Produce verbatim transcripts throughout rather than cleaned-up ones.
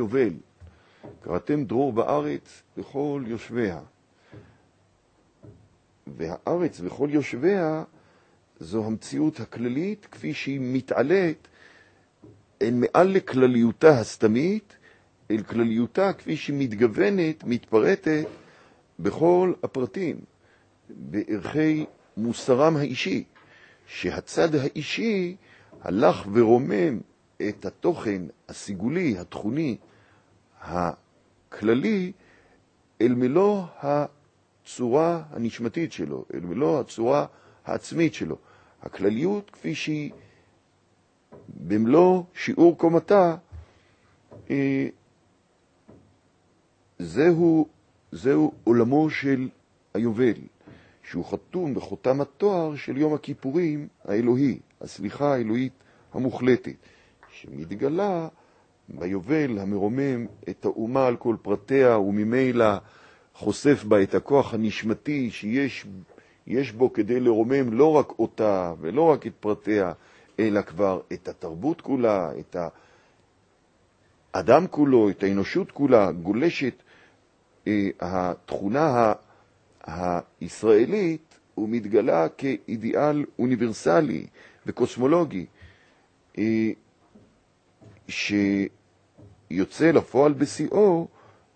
היובל. קראתם דרור בארץ וכל יושביה. והארץ וכל יושביה זו המציאות הכללית כפי שהיא מתעלית אל מעל לכלליותה הסתמית, אל כלליותה כפי שהיא מתגוונת, מתפרטת בכל הפרטים, בערכי מוסרם האישי, שהצד האישי הלך ורומם את התוכן הסיגולי, התכוני, הכללי, אל מלוא הצורה הנשמתית שלו, אל מלוא הצורה העצמית שלו. הכלליות כפי שהיא במלוא שיעור קומתה, זהו, זהו עולמו של היובל, שהוא חתום בחותם התואר של יום הכיפורים האלוהי, הסליחה האלוהית המוחלטת, שמתגלה ביובל המרומם את האומה על כל פרטיה, וממילא חושף בה את הכוח הנשמתי שיש יש בו כדי לרומם לא רק אותה ולא רק את פרטיה, אלא כבר את התרבות כולה, את האדם כולו, את האנושות כולה, גולשת אה, התכונה הישראלית ומתגלה כאידיאל אוניברסלי וקוסמולוגי, אה, שיוצא לפועל בשיאו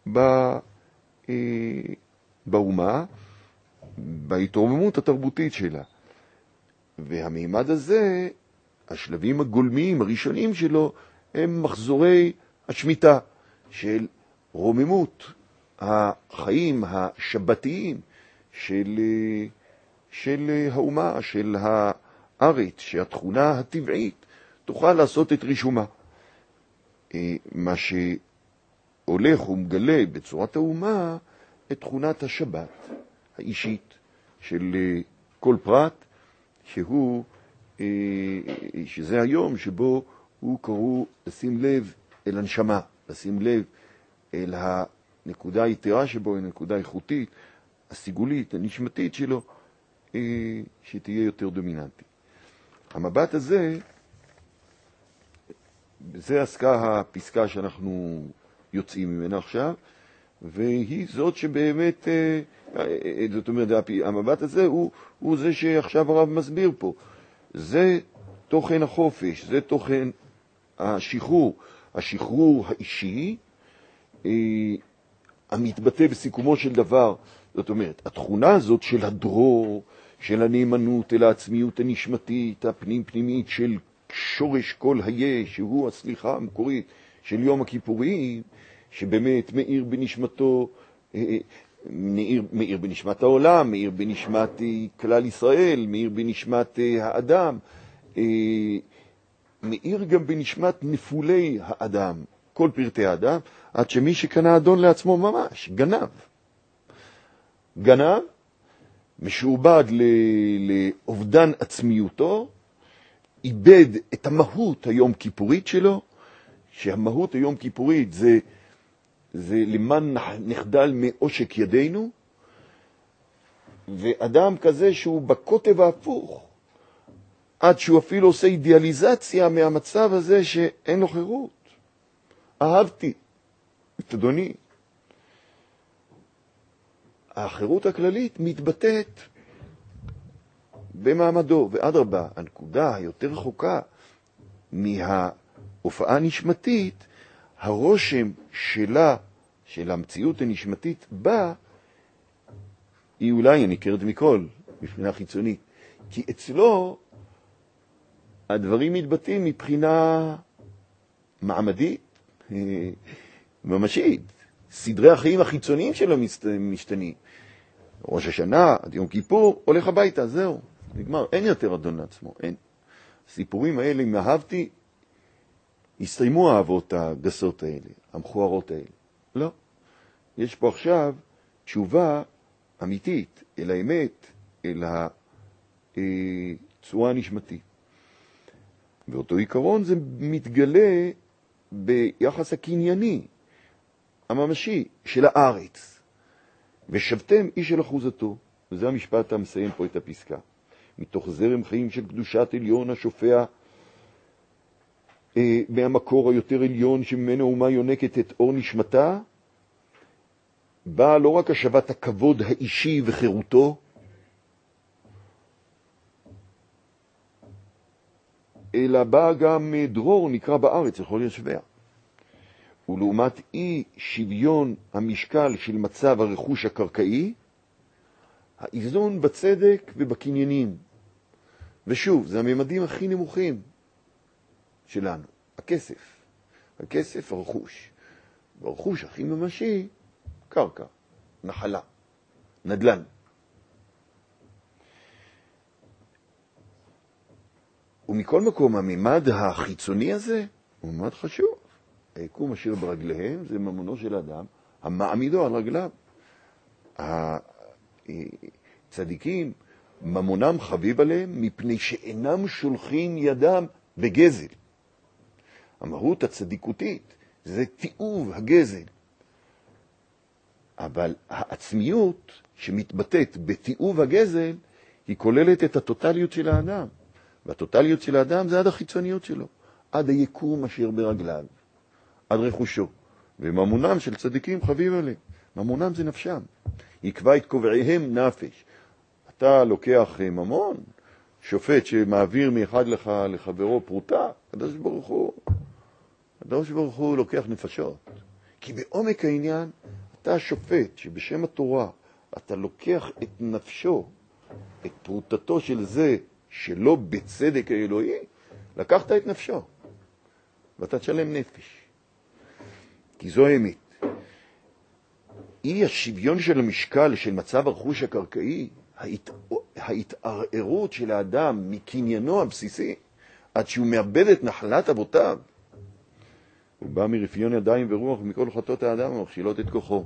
באומה, בהתרוממות התרבותית שלה. והמימד הזה, השלבים הגולמיים הראשונים שלו, הם מחזורי השמיטה של רוממות החיים השבתיים של, של האומה, של הארץ, שהתכונה הטבעית תוכל לעשות את רישומה. מה שהולך ומגלה בצורת האומה את תכונת השבת האישית של כל פרט, שהוא, שזה היום שבו הוא קראו לשים לב אל הנשמה, לשים לב אל הנקודה היתרה שבו, הנקודה האיכותית, הסיגולית, הנשמתית שלו, שתהיה יותר דומיננטית. המבט הזה, זה עסקה הפסקה שאנחנו יוצאים ממנה עכשיו, והיא זאת שבאמת, זאת אומרת, המבט הזה הוא, הוא זה שעכשיו הרב מסביר פה. זה תוכן החופש, זה תוכן השחרור, השחרור האישי, המתבטא בסיכומו של דבר. זאת אומרת, התכונה הזאת של הדרור, של הנאמנות אל העצמיות הנשמתית, הפנים פנימית של שורש כל היש, שהוא הסליחה המקורית של יום הכיפורים, שבאמת מאיר בנשמתו, מאיר, מאיר בנשמת העולם, מאיר בנשמת כלל ישראל, מאיר בנשמת האדם, מאיר גם בנשמת נפולי האדם, כל פרטי האדם, עד שמי שקנה אדון לעצמו ממש, גנב. גנב, משועבד לאובדן עצמיותו, איבד את המהות היום כיפורית שלו, שהמהות היום כיפורית זה, זה למען נחדל מעושק ידינו, ואדם כזה שהוא בקוטב ההפוך, עד שהוא אפילו עושה אידיאליזציה מהמצב הזה שאין לו חירות. אהבתי את אדוני. החירות הכללית מתבטאת במעמדו, ואדרבה, הנקודה היותר רחוקה מההופעה הנשמתית, הרושם שלה, של המציאות הנשמתית בה, היא אולי הניכרת מכל, מבחינה חיצונית. כי אצלו הדברים מתבטאים מבחינה מעמדית, ממשית. סדרי החיים החיצוניים שלו משתנים. ראש השנה, עד יום כיפור, הולך הביתה, זהו. נגמר, אין יותר אדון לעצמו, אין. הסיפורים האלה, אם אהבתי, הסתיימו האהבות הגסות האלה, המכוערות האלה. לא. יש פה עכשיו תשובה אמיתית אל האמת, אל הצורה הנשמתית. ואותו עיקרון זה מתגלה ביחס הקנייני, הממשי, של הארץ. ושבתם איש אל אחוזתו, וזה המשפט המסיים פה את הפסקה. מתוך זרם חיים של קדושת עליון השופע מהמקור היותר עליון שממנו אומה יונקת את אור נשמתה, באה לא רק השבת הכבוד האישי וחירותו, אלא באה גם דרור נקרא בארץ לכל יושביה. ולעומת אי שוויון המשקל של מצב הרכוש הקרקעי, האיזון בצדק ובקניינים. ושוב, זה הממדים הכי נמוכים שלנו, הכסף. הכסף, הרכוש. והרכוש הכי ממשי, קרקע, נחלה, נדל"ן. ומכל מקום, הממד החיצוני הזה הוא ממד חשוב. היקום אשר ברגליהם זה ממונו של אדם, המעמידו על רגליו. הצדיקים, ממונם חביב עליהם, מפני שאינם שולחים ידם בגזל. המהות הצדיקותית זה תיעוב הגזל. אבל העצמיות שמתבטאת בתיעוב הגזל, היא כוללת את הטוטליות של האדם. והטוטליות של האדם זה עד החיצוניות שלו, עד היקום אשר ברגליו, עד רכושו. וממונם של צדיקים חביב עליהם. ממונם זה נפשם. יקבע את קובעיהם נפש. אתה לוקח ממון, שופט שמעביר מאחד לך לחברו פרוטה, הקדוש ברוך הוא, הקדוש ברוך הוא לוקח נפשות. כי בעומק העניין, אתה השופט שבשם התורה, אתה לוקח את נפשו, את פרוטתו של זה שלא בצדק האלוהי, לקחת את נפשו, ואתה תשלם נפש. כי זו האמת. אי השוויון של המשקל של מצב הרכוש הקרקעי, ההת... ההתערערות של האדם מקניינו הבסיסי, עד שהוא מאבד את נחלת אבותיו, הוא בא מרפיון ידיים ורוח ומכל חטאות האדם ומכשילות את כוחו.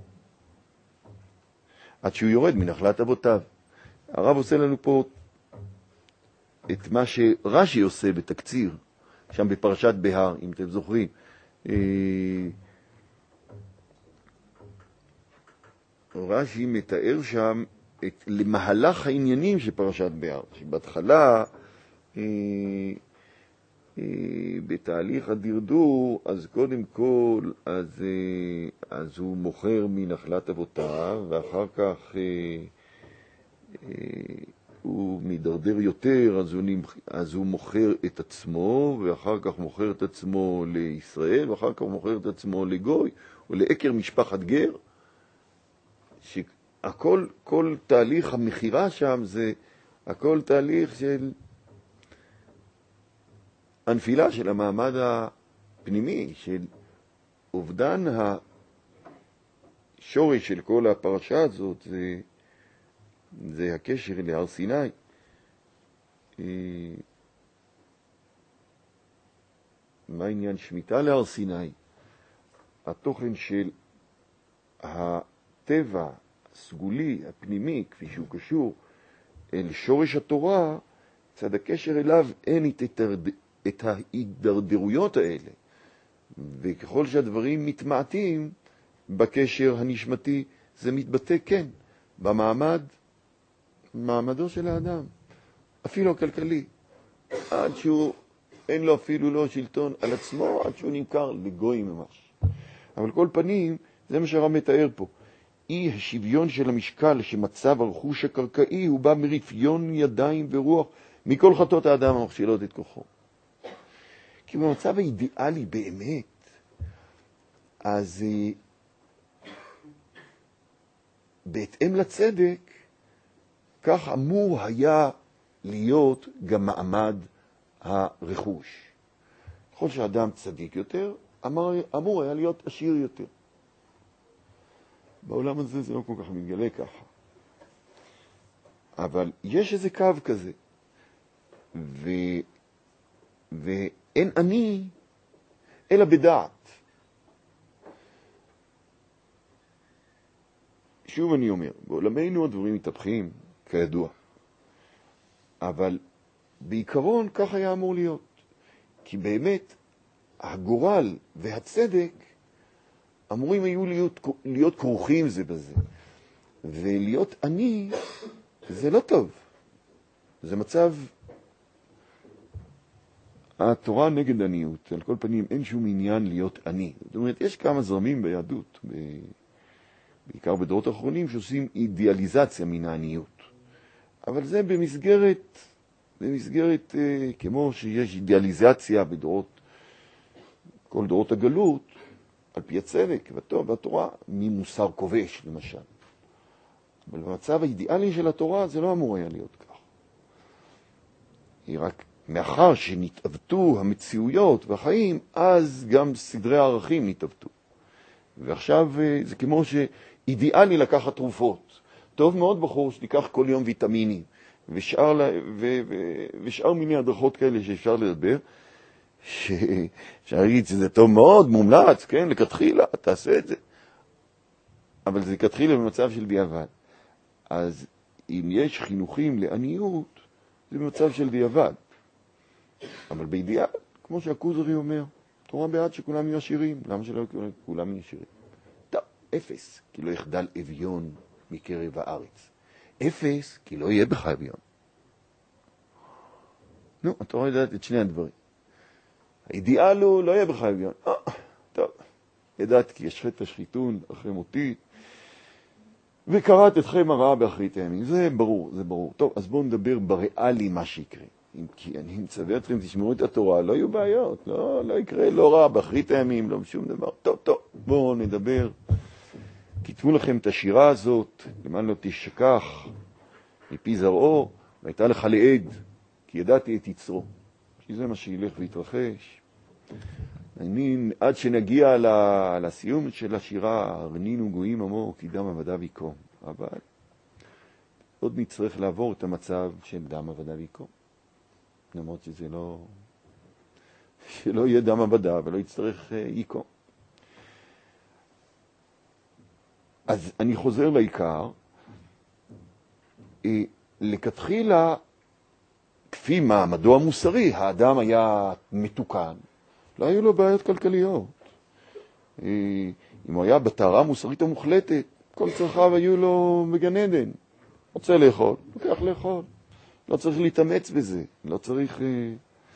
עד שהוא יורד מנחלת אבותיו. הרב עושה לנו פה את מה שרש"י עושה בתקציר, שם בפרשת בהר, אם אתם זוכרים. רש"י מתאר שם את למהלך העניינים של פרשת בהר, שבהתחלה בתהליך הדרדור, אז קודם כל, אז, אז הוא מוכר מנחלת אבותיו, ואחר כך הוא מדרדר יותר, אז הוא, נמח... אז הוא מוכר את עצמו, ואחר כך מוכר את עצמו לישראל, ואחר כך מוכר את עצמו לגוי, או לעקר משפחת גר, שהכל, כל תהליך המחירה שם זה, הכל תהליך של הנפילה של המעמד הפנימי, של אובדן השורש של כל הפרשה הזאת, זה, זה הקשר להר סיני. מה העניין שמיטה להר סיני? התוכן של הטבע הסגולי, הפנימי, כפי שהוא קשור אל שורש התורה, צד הקשר אליו אין את ההידרדרויות האלה. וככל שהדברים מתמעטים בקשר הנשמתי, זה מתבטא כן במעמד, מעמדו של האדם, אפילו הכלכלי, עד שהוא אין לו אפילו לא שלטון על עצמו, עד שהוא נמכר לגוי ממש. אבל כל פנים, זה מה שהרב מתאר פה. אי השוויון של המשקל שמצב הרכוש הקרקעי הוא בא מרפיון ידיים ורוח מכל חטאות האדם המכשילות את כוחו. כי במצב האידיאלי באמת, אז בהתאם לצדק, כך אמור היה להיות גם מעמד הרכוש. ככל שאדם צדיק יותר, אמור, אמור היה להיות עשיר יותר. בעולם הזה זה לא כל כך מתגלה ככה. אבל יש איזה קו כזה. ו... ואין אני אלא בדעת. שוב אני אומר, בעולמנו הדברים מתהפכים, כידוע. אבל בעיקרון כך היה אמור להיות. כי באמת הגורל והצדק אמורים היו להיות, להיות כרוכים זה בזה. ולהיות אני זה לא טוב. זה מצב התורה נגד עניות. על כל פנים, אין שום עניין להיות עני. זאת אומרת, יש כמה זרמים ביהדות, ב... בעיקר בדורות האחרונים, שעושים אידיאליזציה מן העניות. אבל זה במסגרת, במסגרת, אה, כמו שיש אידיאליזציה בדורות, כל דורות הגלות, על פי הצדק והטוב והתורה, ממוסר כובש, למשל. אבל במצב האידיאלי של התורה זה לא אמור היה להיות כך. היא רק מאחר שנתעוותו המציאויות והחיים, אז גם סדרי הערכים נתעוותו. ועכשיו זה כמו שאידיאלי לקחת תרופות. טוב מאוד בחור שתיקח כל יום ויטמינים, ושאר, ו, ו, ושאר מיני הדרכות כאלה שאפשר לדבר, שאפשר להגיד שזה טוב מאוד, מומלץ, כן, לכתחילה, תעשה את זה. אבל זה לכתחילה במצב של דיעבד. אז אם יש חינוכים לעניות, זה במצב של דיעבד. אבל בידיעה, כמו שהכוזרי אומר, תורה בעד שכולם יהיו עשירים. למה שלא כולם יהיו עשירים? טוב, אפס, כי לא יחדל אביון מקרב הארץ. אפס, כי לא יהיה בך אביון. נו, התורה יודעת את שני הדברים. האידיאל הוא לא יהיה בך אביון. אה, טוב, ידעת כי יש חטא השחיתון אחרי מותי, וקראת אתכם הרעה באחרית הימים. זה ברור, זה ברור. טוב, אז בואו נדבר בריאלי מה שיקרה. אם כי אני מצווה אתכם, תשמעו את התורה, לא יהיו בעיות, לא, לא יקרה, לא רע באחרית הימים, לא שום דבר. טוב, טוב, בואו נדבר. כתבו לכם את השירה הזאת, למען לא תשכח מפי זרעו, והייתה לך לעד, כי ידעתי את יצרו. כי זה מה שילך ויתרחש. אני, עד שנגיע לסיום של השירה, הרנינו גויים עמו, כי דם עבדיו יקום. אבל עוד נצטרך לעבור את המצב של דם עבדיו יקום. למרות שזה לא, שלא יהיה דם עבדיו, ולא יצטרך יקום. אז אני חוזר לעיקר. לכתחילה, כפי מעמדו המוסרי, האדם היה מתוקן. לא היו לו בעיות כלכליות. אם הוא היה בטהרה המוסרית המוחלטת, כל צרכיו היו לו בגן עדן. רוצה לאכול, לוקח לאכול. לא צריך להתאמץ בזה. לא צריך אה,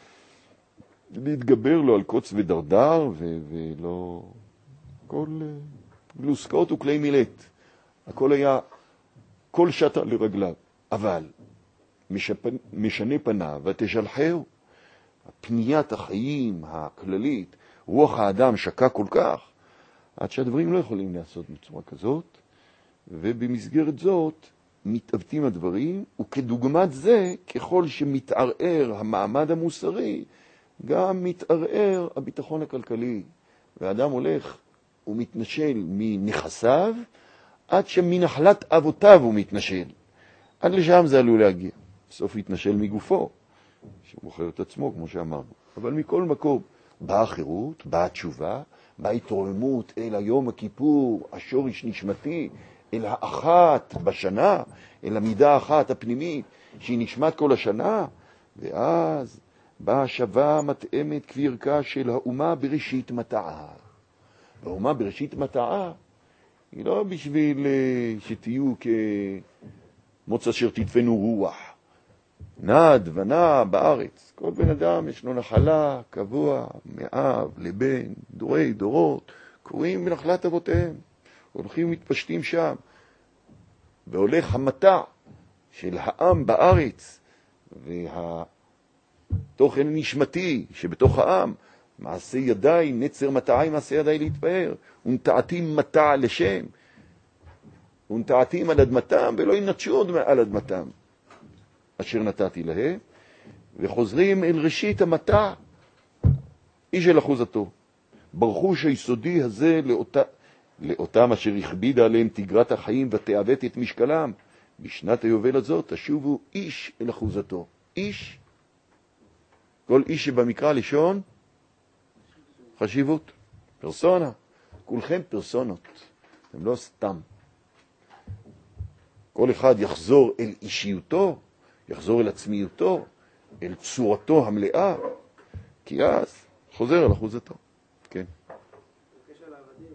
להתגבר לו על קוץ ודרדר, ו- ולא... כל אה, גלוסקות וכלי מילט. הכל היה, כל שטה לרגליו. אבל משפ... משנה פניו ותשלחהו. פניית החיים הכללית, רוח האדם שקע כל כך, עד שהדברים לא יכולים לעשות בצורה כזאת, ובמסגרת זאת מתעוותים הדברים, וכדוגמת זה, ככל שמתערער המעמד המוסרי, גם מתערער הביטחון הכלכלי, והאדם הולך ומתנשל מנכסיו, עד שמנחלת אבותיו הוא מתנשל. עד לשם זה עלול להגיע. בסוף יתנשל מגופו, שמוכר את עצמו, כמו שאמרנו. אבל מכל מקום, באה החירות, באה התשובה, באה התרוממות אל היום הכיפור, השורש נשמתי, אל האחת בשנה, אל המידה האחת הפנימית, שהיא נשמת כל השנה, ואז באה השבה מתאמת כבירכה של האומה בראשית מטעה. האומה בראשית מטעה היא לא בשביל שתהיו כמוץ אשר תדפנו רוח, נד ונע בארץ. כל בן אדם יש לו נחלה קבוע, מאב לבן, דורי דורות, קוראים בנחלת אבותיהם, הולכים ומתפשטים שם, והולך המטע של העם בארץ, והתוכן הנשמתי שבתוך העם, מעשה ידיי, נצר מטעי מעשה ידיי להתפאר, ונטעתים מטע לשם, ונטעתים על אדמתם, ולא ינטשו עוד על אדמתם, אשר נתתי להם, וחוזרים אל ראשית המטע, איש אל אחוזתו. ברכוש היסודי הזה לאותה, לאותם אשר הכבידה עליהם תגרת החיים ותעוות את משקלם. בשנת היובל הזאת תשובו איש אל אחוזתו. איש, כל איש שבמקרא לשון, חשיבות, פרסונה. כולכם פרסונות, הם לא סתם. כל אחד יחזור אל אישיותו, יחזור אל עצמיותו, אל צורתו המלאה, כי אז חוזר אל אחוזתו. כן. בקשר לעבדים,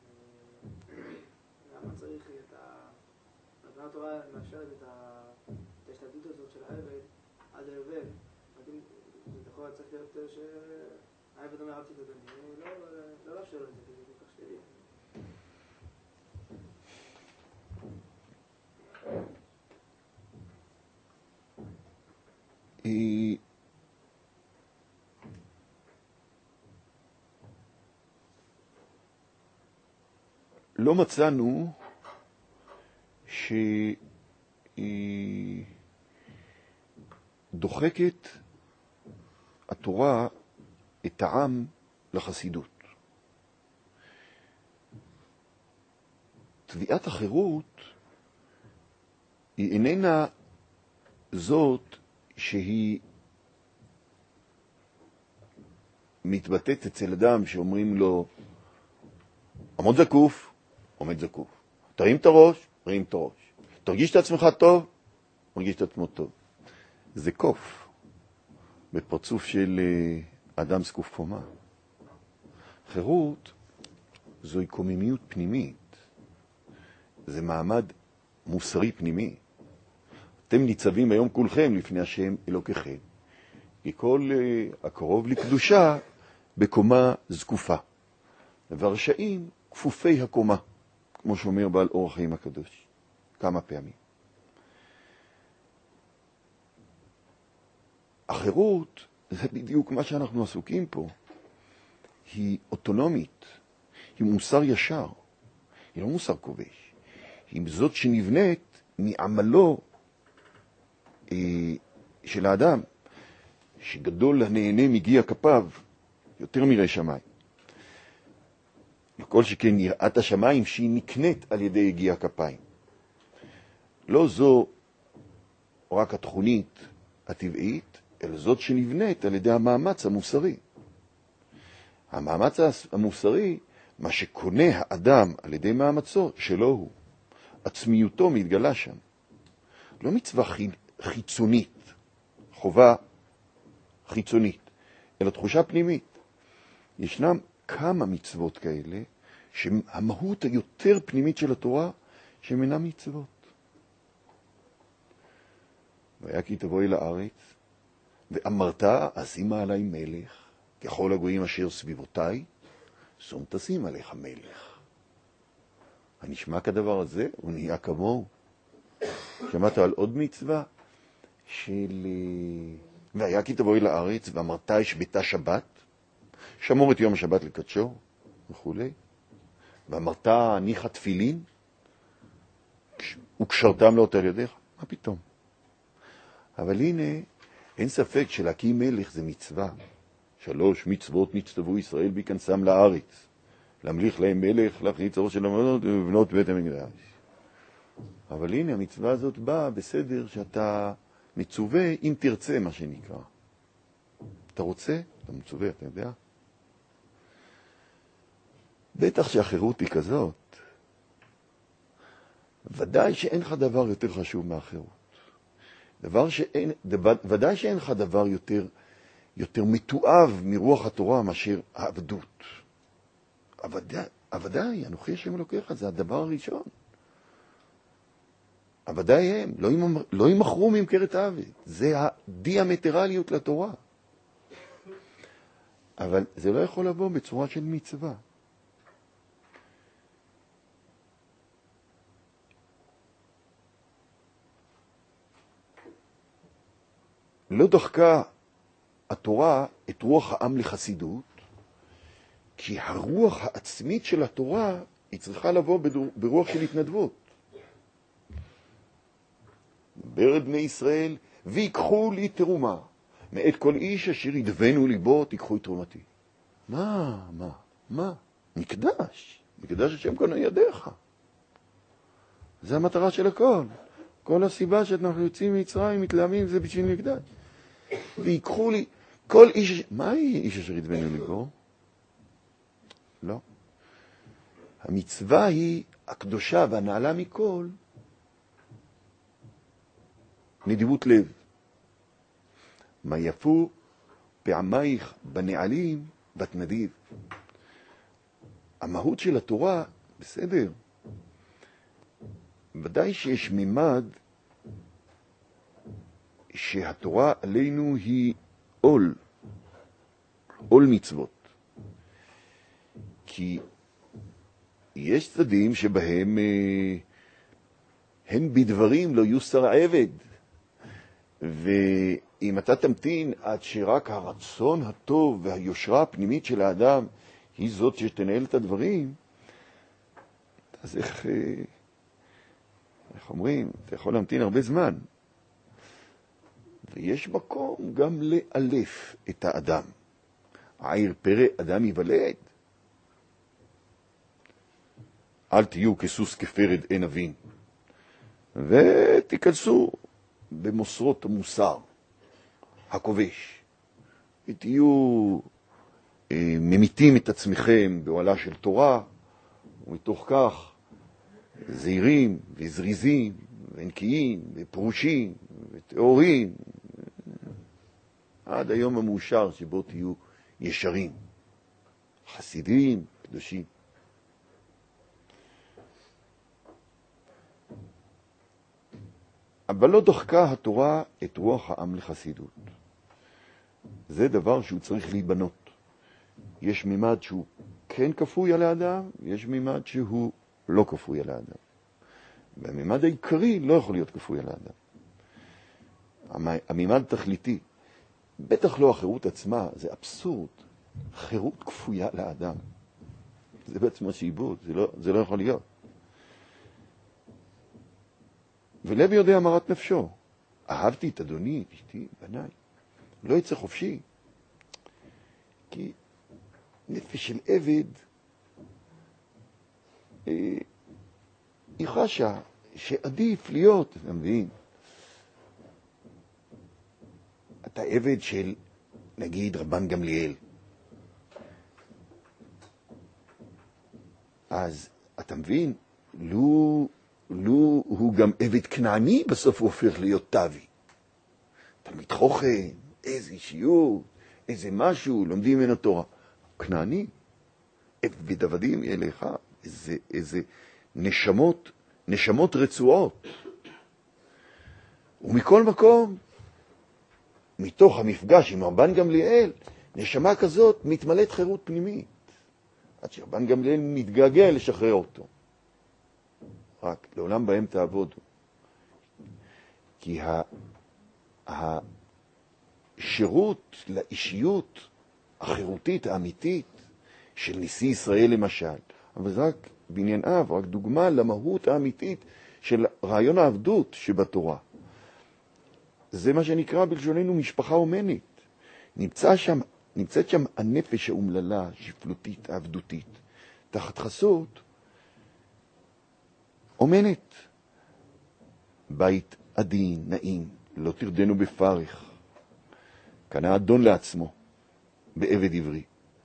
למה צריך את ה... נתנה התורה מאפשרת את ההשתלטות הזאת של העבד עד היובל? לכאורה צריך להיות שהעבד אומר אהבתי את אדוני, לא לאפשר לו את זה, כי זה כל כך שלי. לא מצאנו שהיא דוחקת התורה את העם לחסידות. תביעת החירות היא איננה זאת שהיא מתבטאת אצל אדם שאומרים לו עמוד זקוף, עומד זקוף. תרים את הראש, תרים את הראש. תרגיש את עצמך טוב, מרגיש את עצמו טוב. זה קוף בפרצוף של אדם זקוף קומה. חירות זוהי קוממיות פנימית. זה מעמד מוסרי פנימי. אתם ניצבים היום כולכם לפני השם אלוקיכם. כי כל uh, הקרוב לקדושה בקומה זקופה. והרשעים כפופי הקומה, כמו שאומר בעל אור החיים הקדוש, כמה פעמים. החירות, זה בדיוק מה שאנחנו עסוקים פה. היא אוטונומית, היא מוסר ישר, היא לא מוסר כובש. היא זאת שנבנית מעמלו אה, של האדם, שגדול הנהנה מגיע כפיו יותר מירי שמיים. וכל שכן יראת השמיים שהיא נקנית על ידי הגיע כפיים. לא זו רק התכונית הטבעית, אלא זאת שנבנית על ידי המאמץ המוסרי. המאמץ המוסרי, מה שקונה האדם על ידי מאמצו, שלא הוא. עצמיותו מתגלה שם. לא מצווה חיצונית, חובה חיצונית, אלא תחושה פנימית. ישנם כמה מצוות כאלה, שהמהות היותר פנימית של התורה, שהן אינן מצוות. והיה כי תבואי לארץ, ואמרת, אשימה עלי מלך, ככל הגויים אשר סביבותיי, שום תשים עליך מלך. הנשמע כדבר הזה, הוא נהיה כמוהו. שמעת על עוד מצווה של... והיה כי תבואי לארץ, ואמרת, השבתה שבת, שמור את יום השבת לקדשו, וכו'. ואמרת, הניחה תפילין, וקשרתם לאותר ידיך. מה פתאום? אבל הנה, אין ספק שלהקים מלך זה מצווה. שלוש מצוות נצטוו ישראל בהיכנסם לארץ. להמליך להם מלך, להחליץ אור של המנות ובנות בית המקדש. אבל הנה, המצווה הזאת באה בסדר שאתה מצווה אם תרצה, מה שנקרא. אתה רוצה? אתה מצווה, אתה יודע? בטח שהחירות היא כזאת. ודאי שאין לך דבר יותר חשוב מהחירות. דבר שאין, ודאי שאין לך דבר יותר, יותר מתואב מרוח התורה מאשר העבדות. ודאי, אנוכי השם אלוקיך, זה הדבר הראשון. ודאי הם, לא ימחרו ממכרת העבד. זה הדיאמטרליות לתורה. אבל זה לא יכול לבוא בצורה של מצווה. לא דחקה התורה את רוח העם לחסידות, כי הרוח העצמית של התורה היא צריכה לבוא ברוח של התנדבות. ברד בני ישראל, ויקחו לי תרומה. מאת כל איש אשר ידבנו ליבו, תיקחו את תרומתי. מה, מה, מה? מקדש. מקדש השם כאן על ידיך. זה המטרה של הכל. כל הסיבה שאנחנו יוצאים מיצרים, מתלהמים, זה בשביל מקדש. ויקחו לי, כל איש... מה היא איש אשר ידבנו ליבו? לא. המצווה היא הקדושה והנעלה מכל, נדיבות לב. מה יפו פעמייך בנעלים בת נדיב. המהות של התורה, בסדר. ודאי שיש ממד שהתורה עלינו היא עול, עול מצוות. כי יש צדדים שבהם אה, הן בדברים לא יוסר העבד. ואם אתה תמתין עד שרק הרצון הטוב והיושרה הפנימית של האדם היא זאת שתנהל את הדברים, אז איך, איך אומרים, אתה יכול להמתין הרבה זמן. ויש מקום גם לאלף את האדם. עיר פרא אדם ייוולד. אל תהיו כסוס כפרד אין אבין. ותיכנסו במוסרות המוסר הכובש. ותהיו אה, ממיתים את עצמכם בעולה של תורה, ומתוך כך זהירים וזריזים ונקיים ופרושים ותאורים, עד היום המאושר שבו תהיו ישרים, חסידים, קדושים. אבל לא דחקה התורה את רוח העם לחסידות. זה דבר שהוא צריך להיבנות. יש מימד שהוא כן כפוי על האדם, יש מימד שהוא לא כפוי על האדם. והמימד העיקרי לא יכול להיות כפוי על האדם. המימד תכליתי, בטח לא החירות עצמה, זה אבסורד. חירות כפויה לאדם. זה בעצם שעיבוד, זה לא, זה לא יכול להיות. ולב יודע מרת נפשו. אהבתי את אדוני, את אשתי, בניי. לא יצא חופשי. כי נפש של עבד אה, היא חשה שעדיף להיות, אתה מבין? אתה עבד של, נגיד, רבן גמליאל. אז אתה מבין, לו, לו הוא גם עבד כנעני, בסוף הוא הופך להיות טבי. תלמיד חוכם, איזה אישיות, איזה משהו, לומדים ממנו תורה. כנעני, עבד עבדים אליך, איזה, איזה נשמות, נשמות רצועות. ומכל מקום, מתוך המפגש עם רבן גמליאל, נשמה כזאת מתמלאת חירות פנימית. עד שרבן גמליאל מתגעגע לשחרר אותו. רק לעולם בהם תעבודו. כי השירות לאישיות החירותית האמיתית של נשיא ישראל למשל, אבל זה רק בעניין אב, רק דוגמה למהות האמיתית של רעיון העבדות שבתורה. זה מה שנקרא בלשוננו משפחה אומנית. נמצא שם, נמצאת שם הנפש האומללה, שפלותית, העבדותית, תחת חסות אומנת. בית עדין, נעים, לא תרדנו בפרך. קנה אדון לעצמו, בעבד עברי.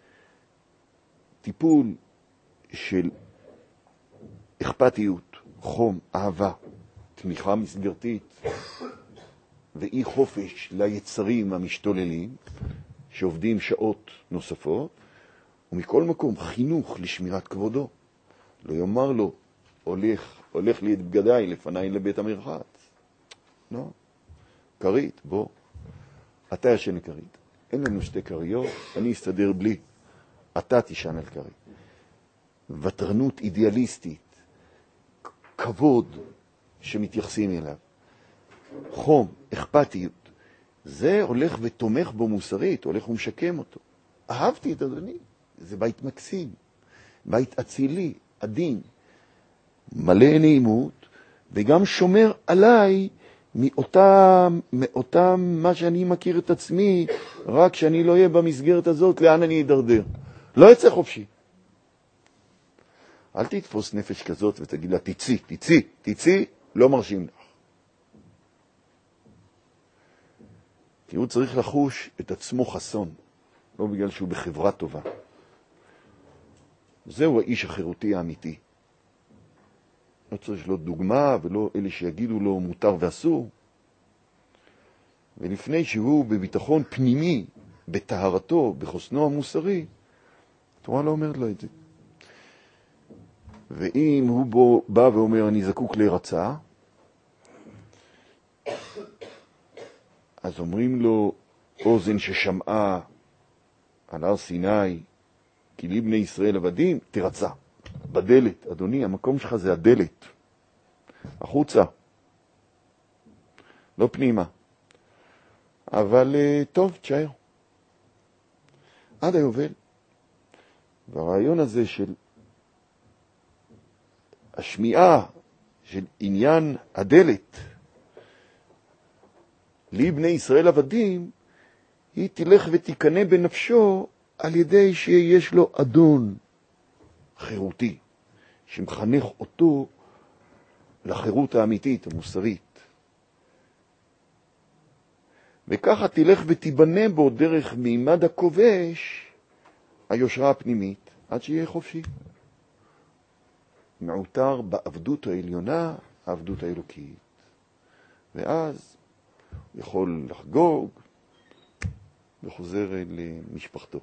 טיפול של אכפתיות, חום, אהבה, תמיכה מסגרתית, ואי חופש ליצרים המשתוללים, שעובדים שעות נוספות, ומכל מקום חינוך לשמירת כבודו. לא יאמר לו, הולך, הולך לי את בגדיי לפניי לבית המרחץ. לא. קרית, בוא. אתה ישן לקרית. אין לנו שתי קריות, אני אסתדר בלי. אתה תישן על קרית. וטרנות אידיאליסטית, כבוד שמתייחסים אליו. חום, אכפתיות. זה הולך ותומך בו מוסרית, הולך ומשקם אותו. אהבתי את אדוני. זה בית מקסים. בית אצילי, עדין. מלא נעימות, וגם שומר עליי מאותם, מאותם מה שאני מכיר את עצמי, רק שאני לא אהיה במסגרת הזאת, לאן אני אדרדר. לא יצא חופשי. אל תתפוס נפש כזאת ותגיד לה, תצי, תצי, תצי, לא מרשים לך. כי הוא צריך לחוש את עצמו חסון, לא בגלל שהוא בחברה טובה. זהו האיש החירותי האמיתי. לא צריך לו דוגמה ולא אלה שיגידו לו מותר ואסור. ולפני שהוא בביטחון פנימי, בטהרתו, בחוסנו המוסרי, התורה לא אומרת לו את זה. ואם הוא בו, בא ואומר, אני זקוק להירצה, אז אומרים לו, אוזן ששמעה על הר סיני, כי לי בני ישראל עבדים, תרצה. בדלת, אדוני, המקום שלך זה הדלת. החוצה. לא פנימה. אבל טוב, תשאר. עד היובל. והרעיון הזה של השמיעה של עניין הדלת, לי בני ישראל עבדים, היא תלך ותיקנה בנפשו על ידי שיש לו אדון חירותי, שמחנך אותו לחירות האמיתית, המוסרית. וככה תלך ותיבנה בו דרך מימד הכובש היושרה הפנימית, עד שיהיה חופשי. מעוטר בעבדות העליונה, העבדות האלוקית. ואז הוא יכול לחגוג וחוזר למשפחתו.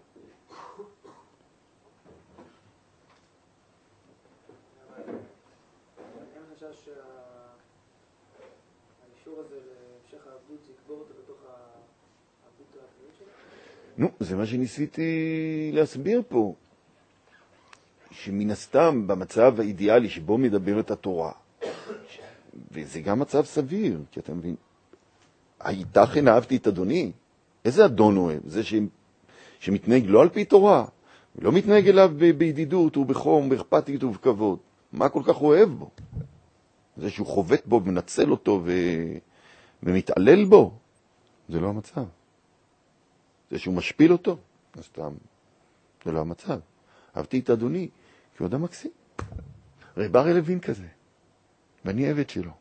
האישור הזה להמשך העבדות יקבור אותו בתוך העבדות הפנימית שלו? נו, זה מה שניסיתי להסביר פה. שמן הסתם במצב האידיאלי שבו מדברת התורה, וזה גם מצב סביר, כי אתה מבין, הייתכן אהבתי את אדוני? איזה אדון אוהב? זה ש... שמתנהג לא על פי תורה, ולא מתנהג אליו ב... בידידות ובחום, באכפתיות ובכבוד. מה כל כך אוהב בו? זה שהוא חובט בו ומנצל אותו ו... ומתעלל בו? זה לא המצב. זה שהוא משפיל אותו? אז סתם, זה לא המצב. אהבתי את אדוני, כי הוא אדם מקסים. רב אריה לוין כזה, ואני עבד שלו.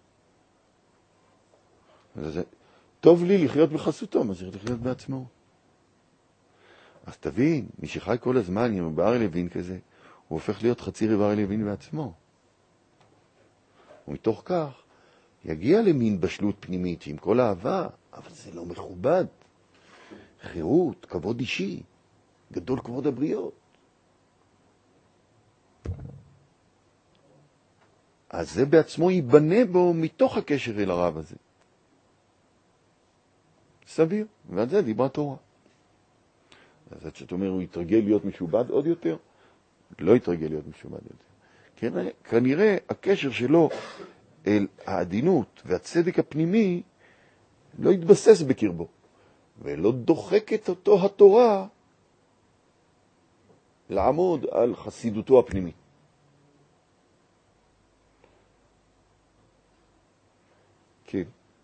זה טוב לי לחיות בחסותו, מאשר לחיות בעצמו. אז תבין, מי שחי כל הזמן עם רב אריה לוין כזה, הוא הופך להיות חצי רב אריה לוין בעצמו. ומתוך כך, יגיע למין בשלות פנימית, עם כל אהבה, אבל זה לא מכובד. חירות, כבוד אישי, גדול כבוד הבריות. אז זה בעצמו ייבנה בו מתוך הקשר אל הרב הזה. סביר, ועל זה דיברה תורה. אז עד שאתה אומר, הוא יתרגל להיות משובד עוד יותר? לא יתרגל להיות משובד יותר. כנראה, כנראה הקשר שלו אל העדינות והצדק הפנימי לא יתבסס בקרבו, ולא דוחקת אותו התורה לעמוד על חסידותו הפנימית. כן.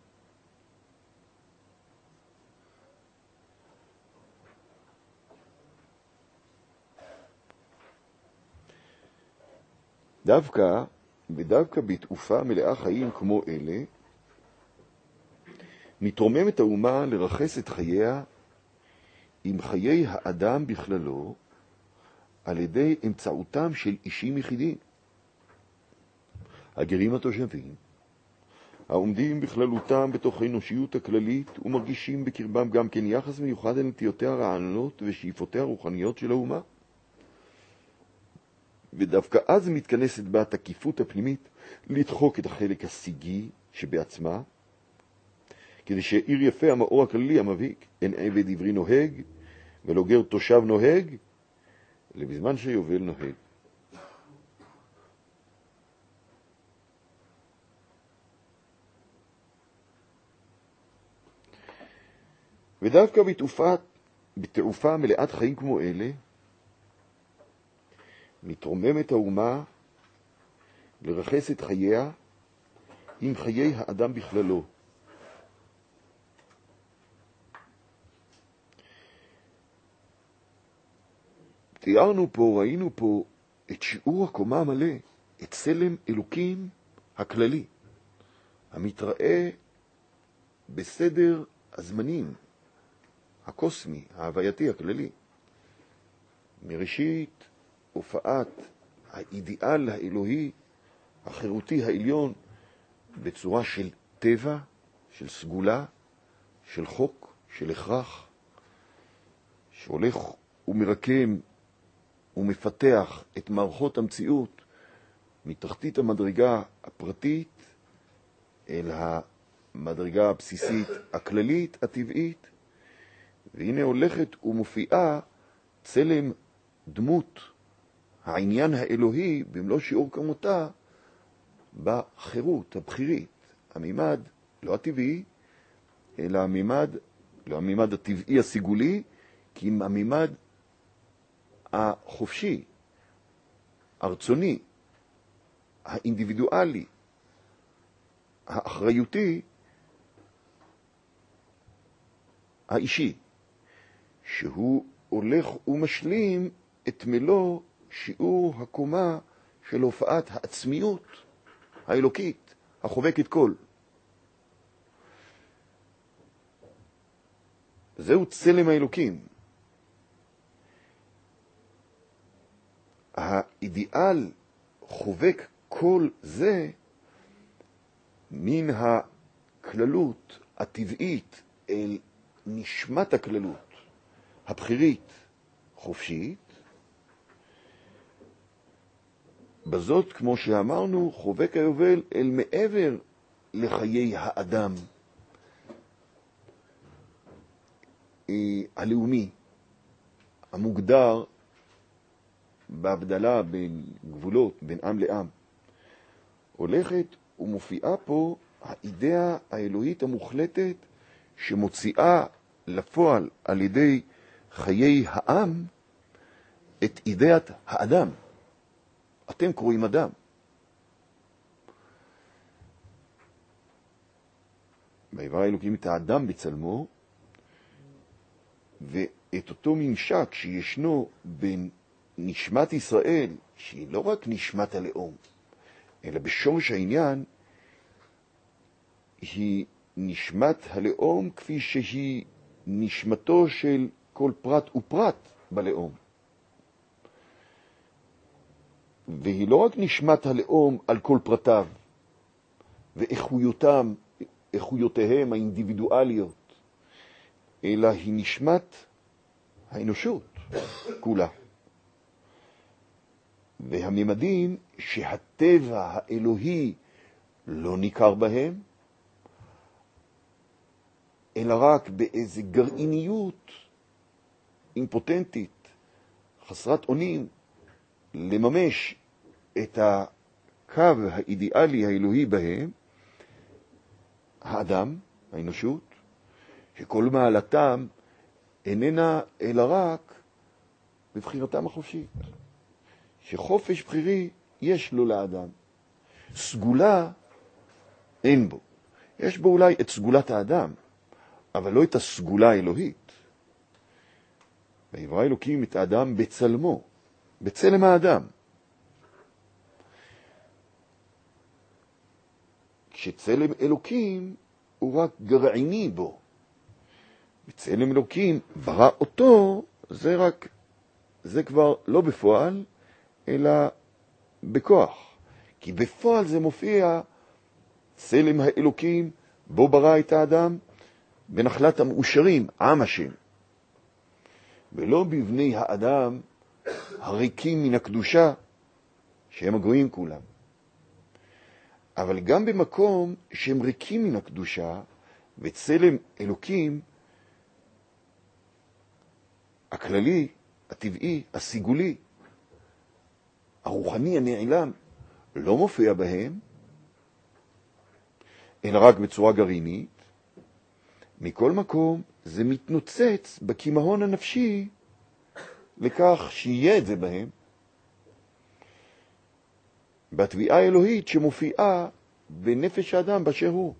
דווקא, ודווקא בתעופה מלאה חיים כמו אלה, מתרוממת האומה לרחס את חייה עם חיי האדם בכללו, על ידי אמצעותם של אישים יחידים. הגרים התושבים, העומדים בכללותם בתוך האנושיות הכללית ומרגישים בקרבם גם כן יחס מיוחד אל נטיותיה הרעננות ושאיפותיה הרוחניות של האומה. ודווקא אז מתכנסת בה התקיפות הפנימית לדחוק את החלק הסיגי שבעצמה, כדי שעיר יפה המאור הכללי המביק, אין עבד עברי נוהג ולא גר תושב נוהג, אלא בזמן שיובל נוהג. ודווקא בתעופה, בתעופה מלאת חיים כמו אלה, מתרוממת האומה לרחס את חייה עם חיי האדם בכללו. תיארנו פה, ראינו פה את שיעור הקומה המלא, את צלם אלוקים הכללי, המתראה בסדר הזמנים, הקוסמי, ההווייתי הכללי. מראשית הופעת האידיאל האלוהי, החירותי העליון, בצורה של טבע, של סגולה, של חוק, של הכרח, שהולך ומרקם ומפתח את מערכות המציאות מתחתית המדרגה הפרטית אל המדרגה הבסיסית הכללית, הטבעית, והנה הולכת ומופיעה צלם דמות העניין האלוהי במלוא שיעור כמותה בחירות הבחירית, הממד לא הטבעי, אלא הממד, לא הממד הטבעי הסיגולי, כי אם הממד החופשי, הרצוני, האינדיבידואלי, האחריותי, האישי, שהוא הולך ומשלים את מלוא שיעור הקומה של הופעת העצמיות האלוקית, החובקת כל. זהו צלם האלוקים. האידיאל חובק כל זה מן הכללות הטבעית אל נשמת הכללות הבחירית חופשית. בזאת, כמו שאמרנו, חובק היובל אל מעבר לחיי האדם הלאומי, המוגדר בהבדלה בין גבולות, בין עם לעם. הולכת ומופיעה פה האידאה האלוהית המוחלטת שמוציאה לפועל על ידי חיי העם את אידאת האדם. אתם קוראים אדם. ויברא אלוקים את האדם בצלמו, ואת אותו ממשק שישנו בין נשמת ישראל, שהיא לא רק נשמת הלאום, אלא בשורש העניין היא נשמת הלאום כפי שהיא נשמתו של כל פרט ופרט בלאום. והיא לא רק נשמת הלאום על כל פרטיו ואיכויותם, איכויותיהם האינדיבידואליות, אלא היא נשמת האנושות כולה. והממדים שהטבע האלוהי לא ניכר בהם, אלא רק באיזה גרעיניות אימפוטנטית, חסרת אונים, לממש את הקו האידיאלי האלוהי בהם, האדם, האנושות, שכל מעלתם איננה אלא רק בבחירתם החופשית. שחופש בחירי יש לו לאדם. סגולה אין בו. יש בו אולי את סגולת האדם, אבל לא את הסגולה האלוהית. ויברא אלוקים את האדם בצלמו, בצלם האדם. כשצלם אלוקים הוא רק גרעיני בו. בצלם אלוקים ברא אותו, זה רק, זה כבר לא בפועל, אלא בכוח. כי בפועל זה מופיע צלם האלוקים, בו ברא את האדם, בנחלת המאושרים, עם השם. ולא בבני האדם הריקים מן הקדושה, שהם הגויים כולם. אבל גם במקום שהם ריקים מן הקדושה, וצלם אלוקים, הכללי, הטבעי, הסיגולי, הרוחני, הנעלם, לא מופיע בהם, אלא רק בצורה גרעינית. מכל מקום זה מתנוצץ בכימהון הנפשי לכך שיהיה את זה בהם, בתביעה האלוהית שמופיעה בנפש האדם באשר הוא.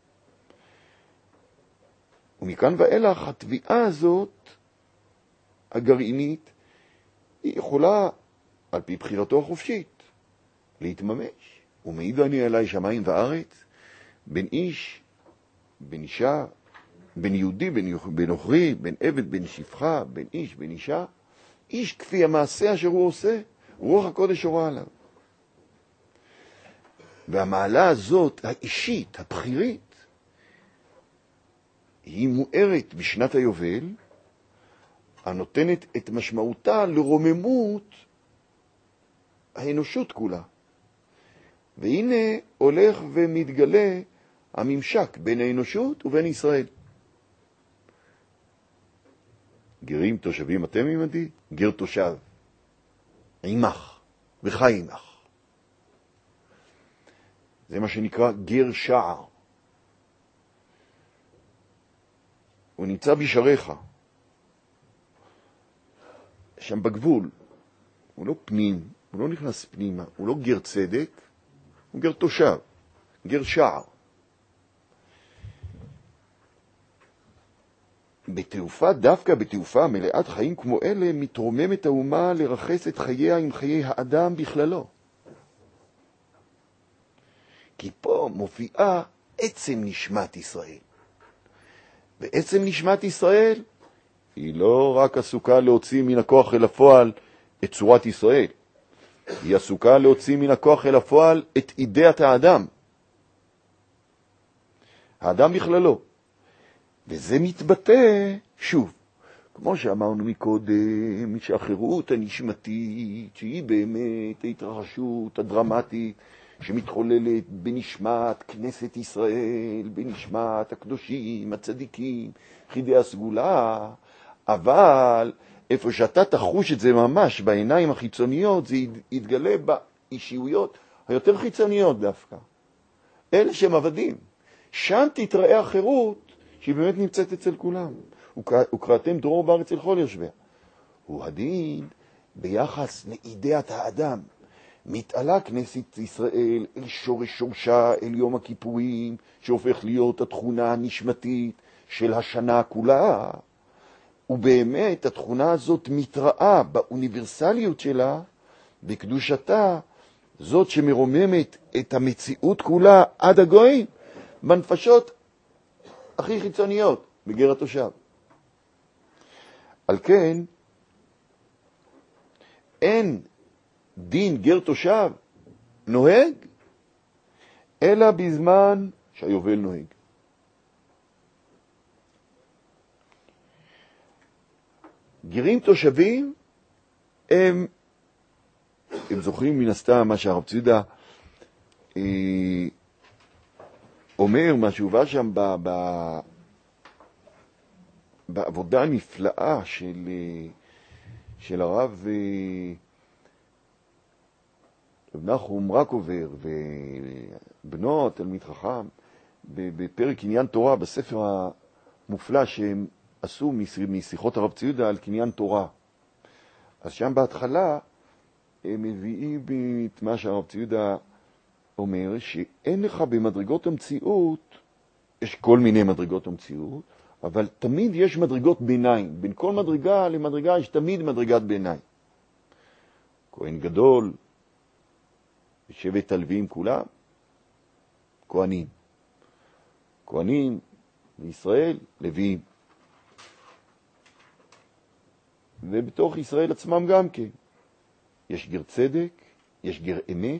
ומכאן ואילך התביעה הזאת, הגרעינית, היא יכולה, על פי בחירתו החופשית, להתממש. ומעיד אני עלי שמיים וארץ, בין איש, בין אישה, בין יהודי, בין, בין נוכרי, בין עבד, בין שפחה, בין איש, בין אישה, איש כפי המעשה אשר הוא עושה, רוח הקודש הורה עליו. והמעלה הזאת, האישית, הבחירית, היא מוארת בשנת היובל, הנותנת את משמעותה לרוממות האנושות כולה. והנה הולך ומתגלה הממשק בין האנושות ובין ישראל. גרים תושבים אתם עמדי, גר תושב, עמך וחי עמך. זה מה שנקרא גר שער. הוא נמצא בשעריך, שם בגבול. הוא לא פנים, הוא לא נכנס פנימה, הוא לא גר צדק, הוא גר תושב, גר שער. בתעופה, דווקא בתעופה מלאת חיים כמו אלה, מתרוממת האומה לרחס את חייה עם חיי האדם בכללו. כי פה מופיעה עצם נשמת ישראל. ועצם נשמת ישראל היא לא רק עסוקה להוציא מן הכוח אל הפועל את צורת ישראל. היא עסוקה להוציא מן הכוח אל הפועל את אידיית האדם. האדם בכללו. וזה מתבטא, שוב, כמו שאמרנו מקודם, שהחירות הנשמתית, שהיא באמת ההתרחשות הדרמטית, שמתחוללת בנשמת כנסת ישראל, בנשמת הקדושים, הצדיקים, חידי הסגולה, אבל איפה שאתה תחוש את זה ממש בעיניים החיצוניות, זה יתגלה באישיויות היותר חיצוניות דווקא. אלה שהם עבדים. שם תתראה החירות שהיא באמת נמצאת אצל כולם. וקראתם דרור בארץ אל כל יושביה. הוא הדין ביחס לאידיית האדם. מתעלה כנסת ישראל אל שורש שורשה, אל יום הכיפורים, שהופך להיות התכונה הנשמתית של השנה כולה. ובאמת התכונה הזאת מתראה באוניברסליות שלה, בקדושתה, זאת שמרוממת את המציאות כולה עד הגויים, בנפשות הכי חיצוניות, בגר התושב. על כן, אין דין גר תושב נוהג, אלא בזמן שהיובל נוהג. גרים תושבים הם, הם זוכרים מן הסתם מה שהרב ציודה אה, אומר, מה שהובא שם ב, ב, בעבודה הנפלאה של, של הרב רב נחום רקובר ובנו תלמיד חכם בפרק עניין תורה, בספר המופלא שהם עשו משיחות הרב ציודה על קניין תורה. אז שם בהתחלה הם מביאים את מה שהרב ציודה אומר, שאין לך במדרגות המציאות, יש כל מיני מדרגות המציאות, אבל תמיד יש מדרגות ביניים. בין כל מדרגה למדרגה יש תמיד מדרגת ביניים. כהן גדול, שבט הלוויים כולם, כהנים. כהנים בישראל, לוויים. ובתוך ישראל עצמם גם כן. יש גר צדק, יש גר אמת,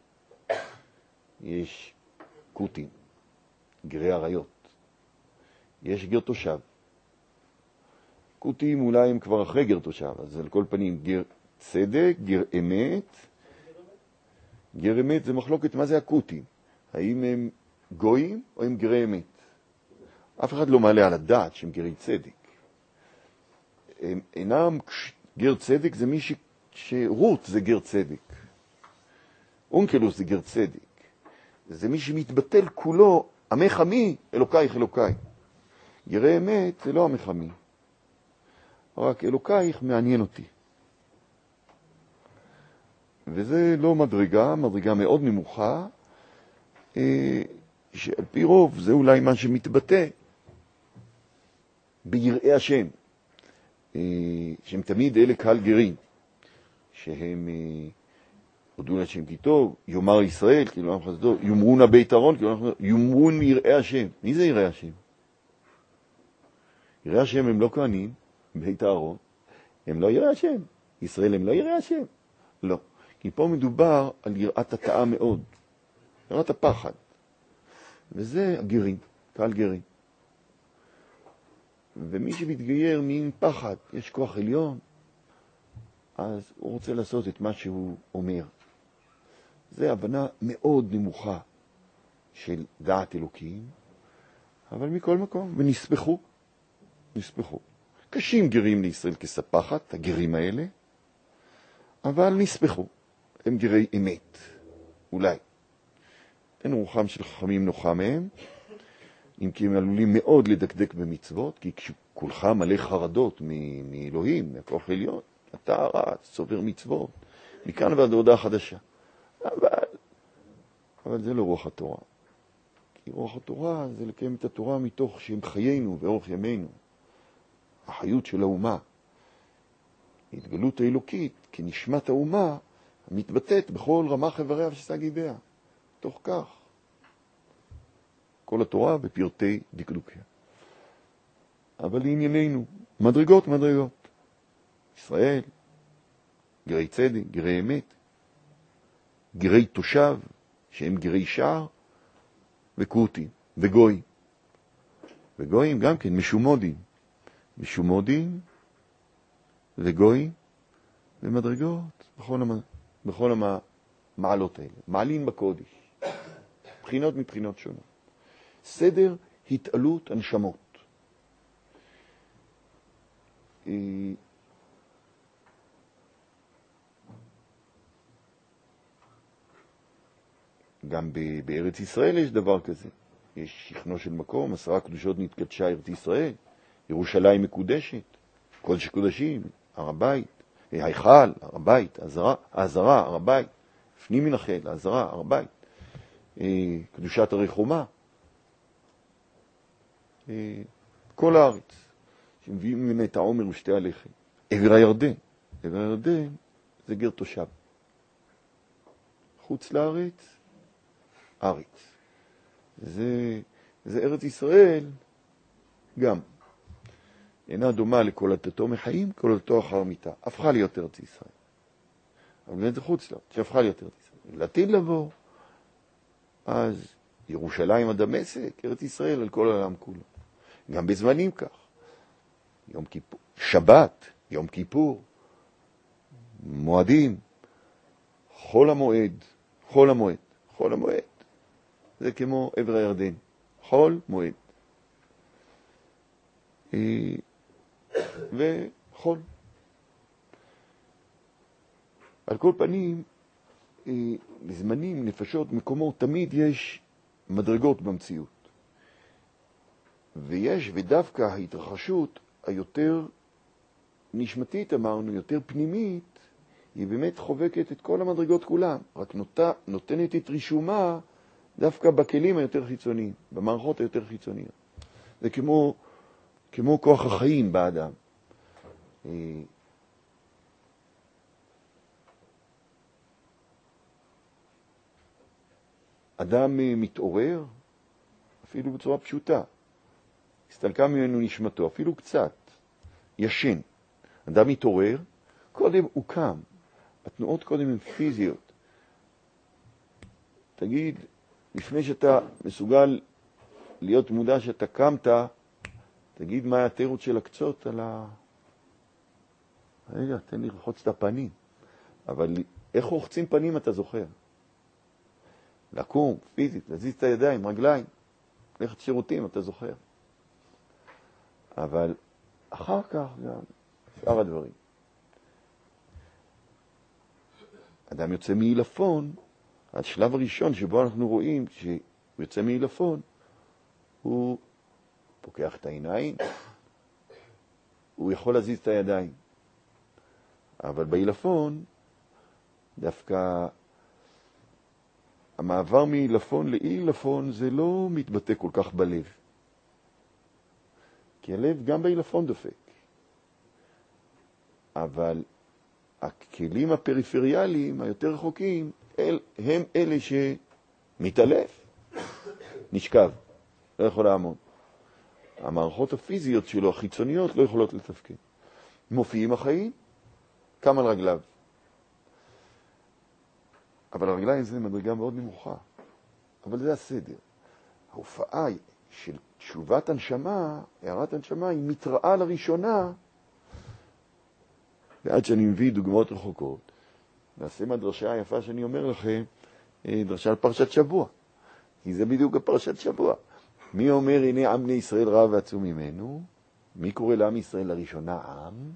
יש קוטים, גרי עריות. יש גר תושב. קוטים אולי הם כבר אחרי גר תושב, אז על כל פנים גר צדק, גר אמת. גר אמת זה מחלוקת מה זה הקוטים. האם הם גויים או הם גרי אמת? אף אחד לא מעלה על הדעת שהם גרי צדק. הם אינם, גר צדק זה מי ש... שרות זה גר צדק. אונקלוס זה גר צדק. זה מי שמתבטל כולו, עמך עמי, אלוקייך אלוקיי. גרי אמת זה לא עמך עמי. רק אלוקייך מעניין אותי. וזה לא מדרגה, מדרגה מאוד נמוכה, שעל פי רוב זה אולי מה שמתבטא ביראי השם, שהם תמיד אלה קהל גרים, שהם הודו לשם כי טוב, יאמר ישראל, כאילו עם חסדו, יאמרו נא בית ארון, כאילו יאמרו יראי השם. מי זה יראי השם? יראי השם הם לא כהנים, בית ארון, הם לא יראי השם. ישראל הם לא יראי השם. לא. כי פה מדובר על יראת התאה מאוד, יראת הפחד. וזה הגרים, קהל גרים. ומי שמתגייר מין פחד, יש כוח עליון, אז הוא רוצה לעשות את מה שהוא אומר. זה הבנה מאוד נמוכה של דעת אלוקים, אבל מכל מקום, ונספחו, נספחו. קשים גרים לישראל כספחת, הגרים האלה, אבל נספחו. הם גרי אמת, אולי. אין רוחם של חכמים נוחה מהם, אם כי הם עלולים מאוד לדקדק במצוות, כי כשכולך מלא חרדות מאלוהים, מהכוח עליון, אתה רץ, סובר מצוות, מכאן ועד הודעה חדשה. אבל, אבל זה לא רוח התורה. כי רוח התורה זה לקיים את התורה מתוך שהם חיינו ואורך ימינו. החיות של האומה. התגלות האלוקית כנשמת האומה המתבטאת בכל רמ"ח איבריה ושס"גידיה. תוך כך. כל התורה בפרטי דקדוקיה. אבל לענייננו, מדרגות מדרגות. ישראל, גרי צדק, גרי אמת, גרי תושב, שהם גרי שער, וקוטים, וגויים. וגויים גם כן משומודים. משומודים וגויים ומדרגות בכל, המ... בכל המעלות האלה. מעלים בקודש. בחינות מבחינות שונות. סדר התעלות הנשמות. גם בארץ ישראל יש דבר כזה. יש שכנו של מקום, עשרה קדושות נתקדשה ארץ ישראל, ירושלים מקודשת, קודש קודשים, הר הבית, ההיכל, הר הבית, העזרה, הר הבית, פנים מן החל, העזרה, הר הבית, קדושת הרי חומה, כל הארץ, שמביאים ממנה את העומר ושתי הלחם. עבר הירדן, עבר הירדן זה גר תושב. חוץ לארץ, ארץ. זה, זה ארץ ישראל גם. אינה דומה לקולתתו מחיים, קולתתו אחר מיתה. הפכה להיות ארץ ישראל. אבל באמת זה חוץ לארץ, שהפכה להיות ארץ ישראל. לעתיד לבוא, אז ירושלים עד דמשק, ארץ ישראל על כל העולם כולו. גם בזמנים כך. יום כיפור, שבת, יום כיפור, מועדים, חול המועד, חול המועד, חול המועד. זה כמו עבר הירדן, חול מועד. וחול. על כל פנים, בזמנים, נפשות, מקומות, תמיד יש מדרגות במציאות. ויש, ודווקא ההתרחשות היותר נשמתית, אמרנו, יותר פנימית, היא באמת חובקת את כל המדרגות כולם, רק נוטה, נותנת את רישומה דווקא בכלים היותר חיצוניים, במערכות היותר חיצוניות. זה כמו, כמו כוח החיים באדם. אדם מתעורר, אפילו בצורה פשוטה. הסתלקה ממנו נשמתו, אפילו קצת, ישן. אדם מתעורר, קודם הוא קם. התנועות קודם הן פיזיות. תגיד, לפני שאתה מסוגל להיות מודע שאתה קמת, תגיד מה התירוץ של הקצות על ה... רגע, תן לי לחוץ את הפנים. אבל איך רוחצים פנים אתה זוכר? לקום, פיזית, להזיז את הידיים, רגליים, ללכת שירותים, אתה זוכר. אבל אחר כך גם שאר הדברים. אדם יוצא מעילפון, השלב הראשון שבו אנחנו רואים שהוא יוצא מעילפון, הוא פוקח את העיניים, הוא יכול להזיז את הידיים. אבל בעילפון, דווקא המעבר מעילפון לעילפון זה לא מתבטא כל כך בלב. כי הלב גם בעילפון דופק. אבל הכלים הפריפריאליים היותר רחוקים אל, הם אלה שמתעלף, נשכב, לא יכול לעמוד. המערכות הפיזיות שלו, החיצוניות, לא יכולות לתפקד. מופיעים החיים, קם על רגליו. אבל הרגליים זה מדרגה מאוד נמוכה. אבל זה הסדר. ההופעה של תשובת הנשמה, הערת הנשמה, היא מתראה לראשונה, ועד שאני מביא דוגמאות רחוקות, נעשה מהדרשה היפה שאני אומר לכם, דרשה על פרשת שבוע. כי זה בדיוק הפרשת שבוע. מי אומר, הנה עם בני ישראל רב ועצום ממנו? מי קורא לעם ישראל לראשונה עם?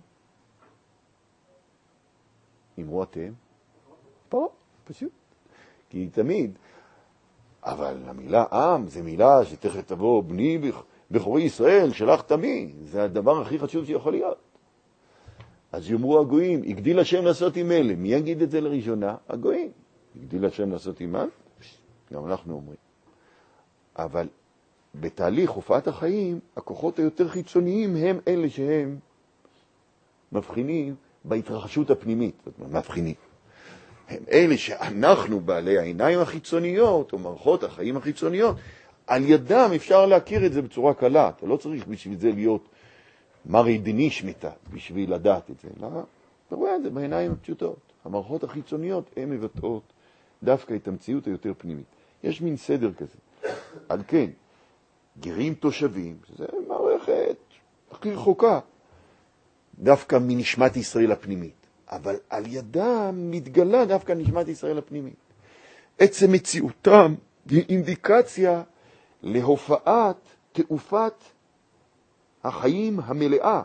אמרו אתם? פה, פשוט. כי תמיד. אבל המילה עם זה מילה שתכף תבוא בני בכורי ישראל, שלח תמי. זה הדבר הכי חשוב שיכול להיות. אז יאמרו הגויים, הגדיל השם לעשות עם אלה. מי יגיד את זה לראשונה? הגויים. הגדיל השם לעשות עמם? גם אנחנו אומרים. אבל בתהליך הופעת החיים, הכוחות היותר חיצוניים הם אלה שהם מבחינים בהתרחשות הפנימית. זאת אומרת, מבחינים. הם אלה שאנחנו בעלי העיניים החיצוניות, או מערכות החיים החיצוניות, על ידם אפשר להכיר את זה בצורה קלה. אתה לא צריך בשביל זה להיות מרי דנישמיתה, בשביל לדעת את זה. לא, אתה רואה את זה בעיניים הפשוטות. המערכות החיצוניות הן מבטאות דווקא את המציאות היותר פנימית. יש מין סדר כזה. על כן, גרים תושבים, זה מערכת הכי רחוקה, דווקא מנשמת ישראל הפנימית. אבל על ידם מתגלה דווקא נשמת ישראל הפנימית. עצם מציאותם היא אינדיקציה להופעת תעופת החיים המלאה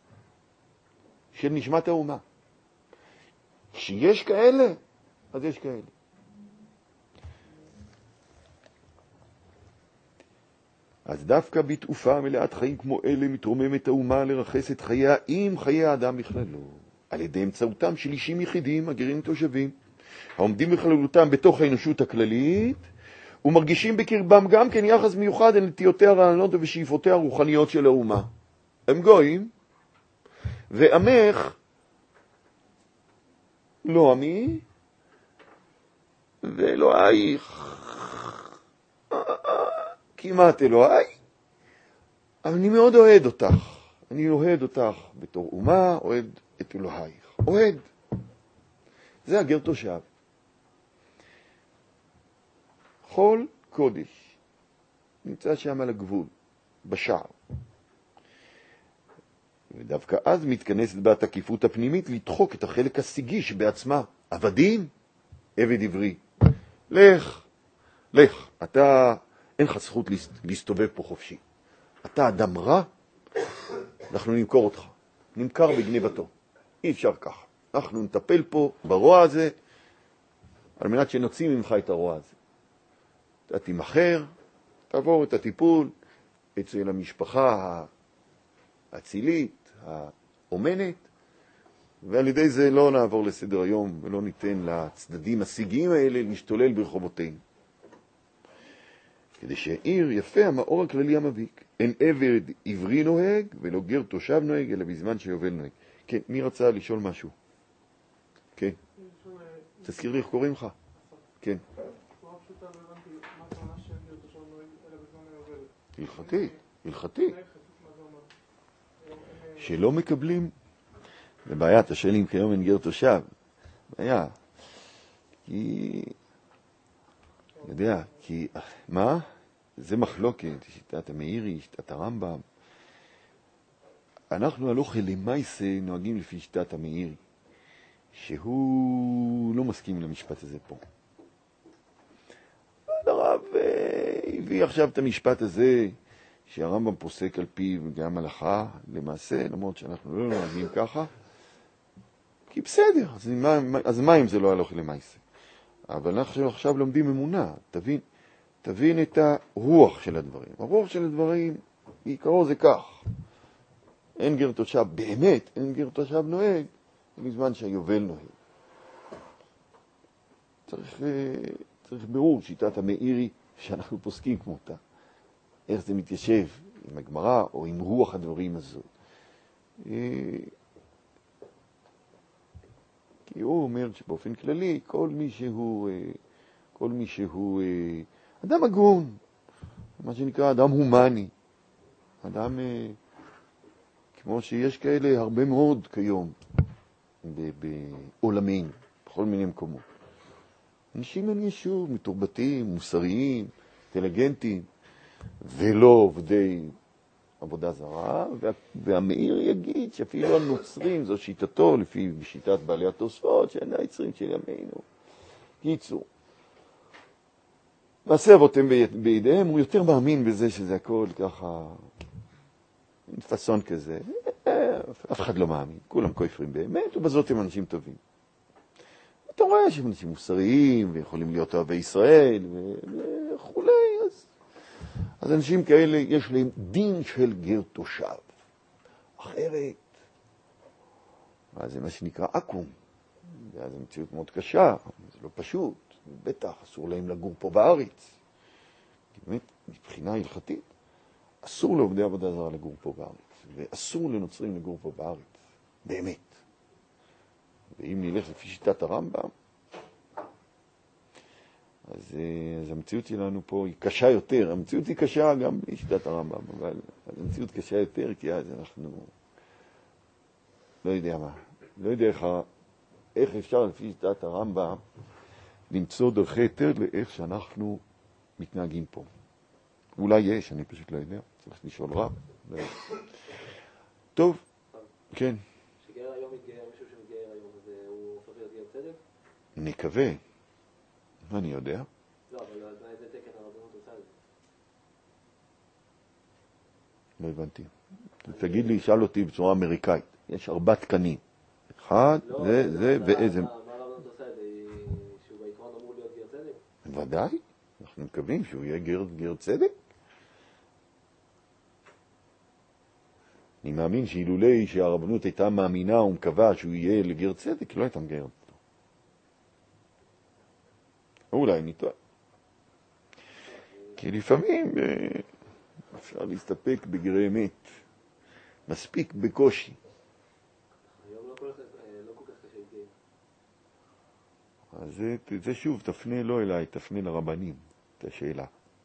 של נשמת האומה. כשיש כאלה, אז יש כאלה. אז דווקא בתעופה מלאת חיים כמו אלה מתרוממת האומה לרחס את חייה עם חיי האדם בכללו, על ידי אמצעותם של אישים יחידים, הגרים תושבים, העומדים בכללותם בתוך האנושות הכללית, ומרגישים בקרבם גם כן יחס מיוחד אל נטיותיה הרעיונות ושאיפותיה הרוחניות של האומה. הם גויים, ועמך לא עמי, ואלוהיך כמעט אלוהי, אבל אני מאוד אוהד אותך. אני אוהד אותך בתור אומה, אוהד את אלוהיך. אוהד. זה הגר תושב. חול קודש. נמצא שם על הגבול, בשער. ודווקא אז מתכנסת בה התקיפות הפנימית לדחוק את החלק הסיגי שבעצמה. עבדים, עבד עברי. לך, לך. אתה, אין לך זכות להסתובב פה חופשי. אתה אדם רע, אנחנו נמכור אותך. נמכר בגניבתו. אי אפשר ככה. אנחנו נטפל פה ברוע הזה, על מנת שנוציא ממך את הרוע הזה. אתה תימחר, תעבור את הטיפול אצל המשפחה האצילית, האומנת, ועל ידי זה לא נעבור לסדר היום ולא ניתן לצדדים הסיגיים האלה להשתולל ברחובותינו. כדי שהעיר יפה המאור הכללי המביק. אין עבד עברי נוהג ולא גר תושב נוהג, אלא בזמן שיובל נוהג. כן, מי רצה לשאול משהו? כן. תזכיר לי איך קוראים לך? כן. הלכתי, הלכתי. שלא מקבלים, זה בעיה, אתה שואל אם כיום אין גר תושב. בעיה. כי, יודע, כי, מה? זה מחלוקת, שיטת המאירי, שיטת הרמב"ם. אנחנו הלוך למעשה נוהגים לפי שיטת המאירי, שהוא לא מסכים למשפט הזה פה. הרב הביא עכשיו את המשפט הזה, שהרמב"ם פוסק על פיו גם הלכה, למעשה, למרות שאנחנו לא נוהגים ככה, כי בסדר, אז מה, אז מה אם זה לא הלוך למעשה? אבל אנחנו עכשיו לומדים אמונה, תבין, תבין את הרוח של הדברים. הרוח של הדברים, בעיקרו זה כך. אין גר תושב, באמת, אין גר תושב נוהג, בזמן שהיובל נוהג. צריך, צריך ברור שיטת המאירי שאנחנו פוסקים כמותה. איך זה מתיישב עם הגמרא או עם רוח הדברים הזאת. כי הוא אומר שבאופן כללי, כל מי שהוא, כל מי שהוא אדם הגון, מה שנקרא אדם הומני, אדם כמו שיש כאלה הרבה מאוד כיום בעולמנו, בכל מיני מקומות. אנשים הם ישוב, מתורבתים, מוסריים, אינטליגנטים, ולא עובדי עבודה זרה, והמאיר יגיד שאפילו הנוצרים, זו שיטתו, לפי שיטת בעלי התוספות, שאין היצרים של ימינו. קיצור. מעשה אבותיהם בידיהם, הוא יותר מאמין בזה שזה הכל ככה פסון כזה, אף אחד לא מאמין, כולם כופרים באמת, ובזאת הם אנשים טובים. אתה רואה שהם אנשים מוסריים, ויכולים להיות אוהבי ישראל, וכולי, אז, אז אנשים כאלה יש להם דין של גר תושב. אחרת, אז זה מה שנקרא אקום. אז זו מציאות מאוד קשה, זה לא פשוט, בטח, אסור להם לגור פה בארץ. באמת, מבחינה הלכתית, אסור לעובדי עבודה זרה לגור פה בארץ, ואסור לנוצרים לגור פה בארץ, באמת. ואם נלך לפי שיטת הרמב"ם, אז, אז המציאות שלנו פה היא קשה יותר. המציאות היא קשה גם בשיטת הרמב"ם, אבל המציאות קשה יותר, כי אז אנחנו לא יודע מה, לא יודע איך, איך אפשר לפי שיטת הרמב"ם למצוא דרכי יותר לאיך שאנחנו מתנהגים פה. אולי יש, אני פשוט לא יודע, צריך לשאול רב. טוב, כן. שגר היום מתגייר, מישהו שמתגייר היום, אז הוא הופך להיות גר צדק? נקווה. אני יודע. לא, אבל איזה תקן הרבנות עושה את זה? לא הבנתי. תגיד לי, שאל אותי בצורה אמריקאית. יש ארבע תקנים. אחד, זה, זה, ואיזה... מה הרבנות עושה את זה? שהוא בעיקרון אמור להיות גר צדק? ודאי. אנחנו מקווים שהוא יהיה גר, גר צדק. אני מאמין שאילולי שהרבנות הייתה מאמינה ומקווה שהוא יהיה לגר צדק, לא הייתה מגיירת אותו. אולי אני טועה. כי לפעמים אפשר להסתפק בגרי אמת. מספיק בקושי. היום לא כל כך קשה להתגייר. אז זה, זה שוב, תפנה לא אליי, תפנה לרבנים, את השאלה.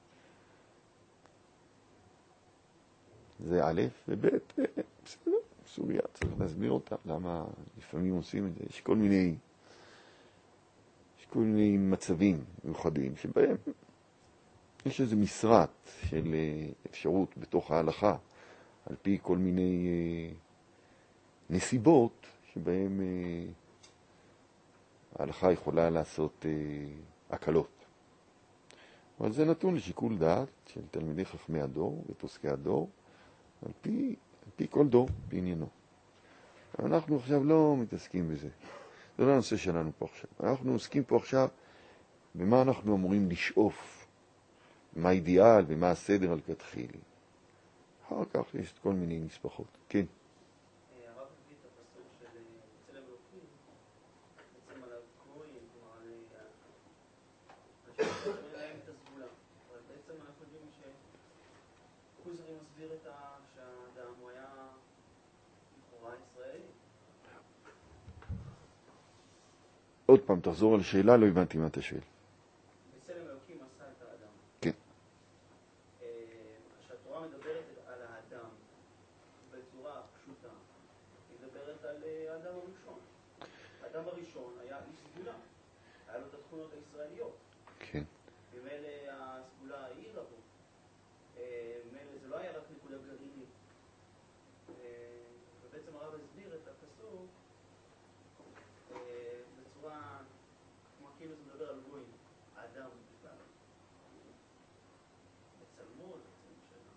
זה א' וב', בסדר, סוגיה, צריך להסביר אותה, למה לפעמים עושים את זה. יש כל מיני, יש כל מיני מצבים מיוחדים שבהם יש איזו משרת של אפשרות בתוך ההלכה, על פי כל מיני נסיבות שבהם ההלכה יכולה לעשות הקלות. אבל זה נתון לשיקול דעת של תלמידי חכמי הדור ופוסקי הדור, על פי, על פי כל דור בעניינו. אנחנו עכשיו לא מתעסקים בזה. זה לא הנושא שלנו פה עכשיו. אנחנו עוסקים פה עכשיו במה אנחנו אמורים לשאוף, מה האידיאל ומה הסדר על כתחילי. אחר כך יש כל מיני נספחות. כן. הרב הביא את הפסוק של צלם אלוקים, בעצם על הגויים, כלומר על אנשים שאומרים להם את הסגולה. אבל בעצם אנחנו יודעים שכוזרי מסביר את שהאדם הוא היה לכאורה ישראלי. עוד פעם, תחזור על השאלה, לא הבנתי מה אתה שואל. בצלם אלוקים עשה את האדם. כן. כשהתורה מדברת על האדם בצורה פשוטה, היא מדברת על האדם הראשון. האדם הראשון היה איש סגולה, היה לו את התכונות הישראליות. כן. ומאלה הסגולה העירה בו. מאלה זה לא היה רק נקודה גרעינית. ובעצם הרב הסביר את הפסוק בצורה, כמו כאילו זה מדבר על גויים, האדם בכלל. בצלמו, בצלם שלה.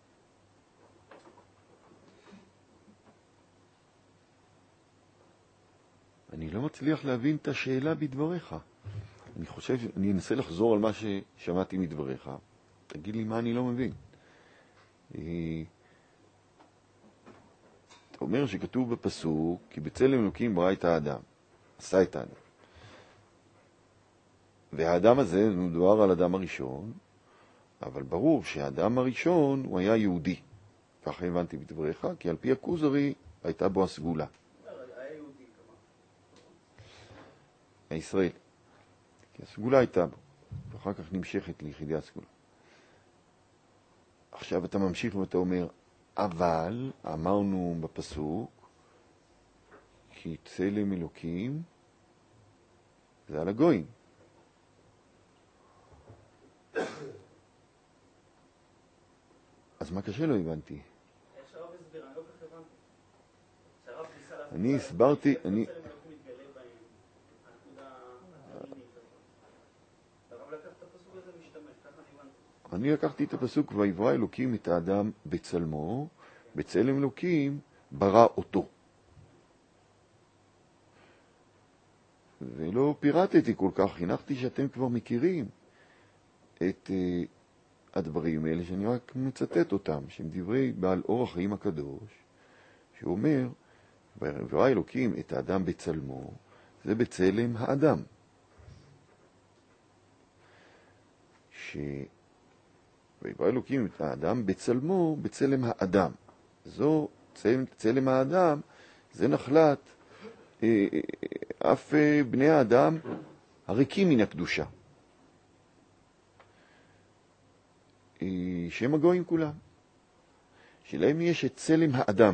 אני לא מצליח להבין את השאלה בדבריך. אני חושב, אני אנסה לחזור על מה ששמעתי מדבריך. תגיד לי מה אני לא מבין. אתה אומר שכתוב בפסוק, כי בצלם אלוקים ברא את האדם, עשה את האדם. והאדם הזה, מדובר על אדם הראשון, אבל ברור שהאדם הראשון הוא היה יהודי. ככה הבנתי בדבריך, כי על פי הכוזרי הייתה בו הסגולה. היה יהודי כמה. הישראל. כי הסגולה הייתה בו, ואחר כך נמשכת ליחידי הסגולה. עכשיו אתה ממשיך ואתה אומר, אבל אמרנו בפסוק, כי צלם אלוקים זה על הגויים. אז מה קשה? לא הבנתי. איך שהרב הסביר, אני לא כך הבנתי. שהרב ניסה להסביר. אני הסברתי, אני... צלם אלוקים מתגלה בהם, הנקודה הגרעינית הזאת. הרב לקח את הפסוק הזה משתמש, ככה אני הבנתי. אני לקחתי את הפסוק, ויברא אלוקים את האדם בצלמו, בצלם אלוקים ברא אותו. ולא פירטתי כל כך, הנחתי שאתם כבר מכירים את uh, הדברים האלה, שאני רק מצטט אותם, שהם דברי בעל אור החיים הקדוש, שאומר, ברא אלוקים את האדם בצלמו, זה בצלם האדם. שברא אלוקים את האדם בצלמו, בצלם האדם. זו צלם, צלם האדם, זה נחלת אה, אף אה, בני האדם הריקים מן הקדושה. אה, שהם הגויים כולם. שלהם יש את צלם האדם.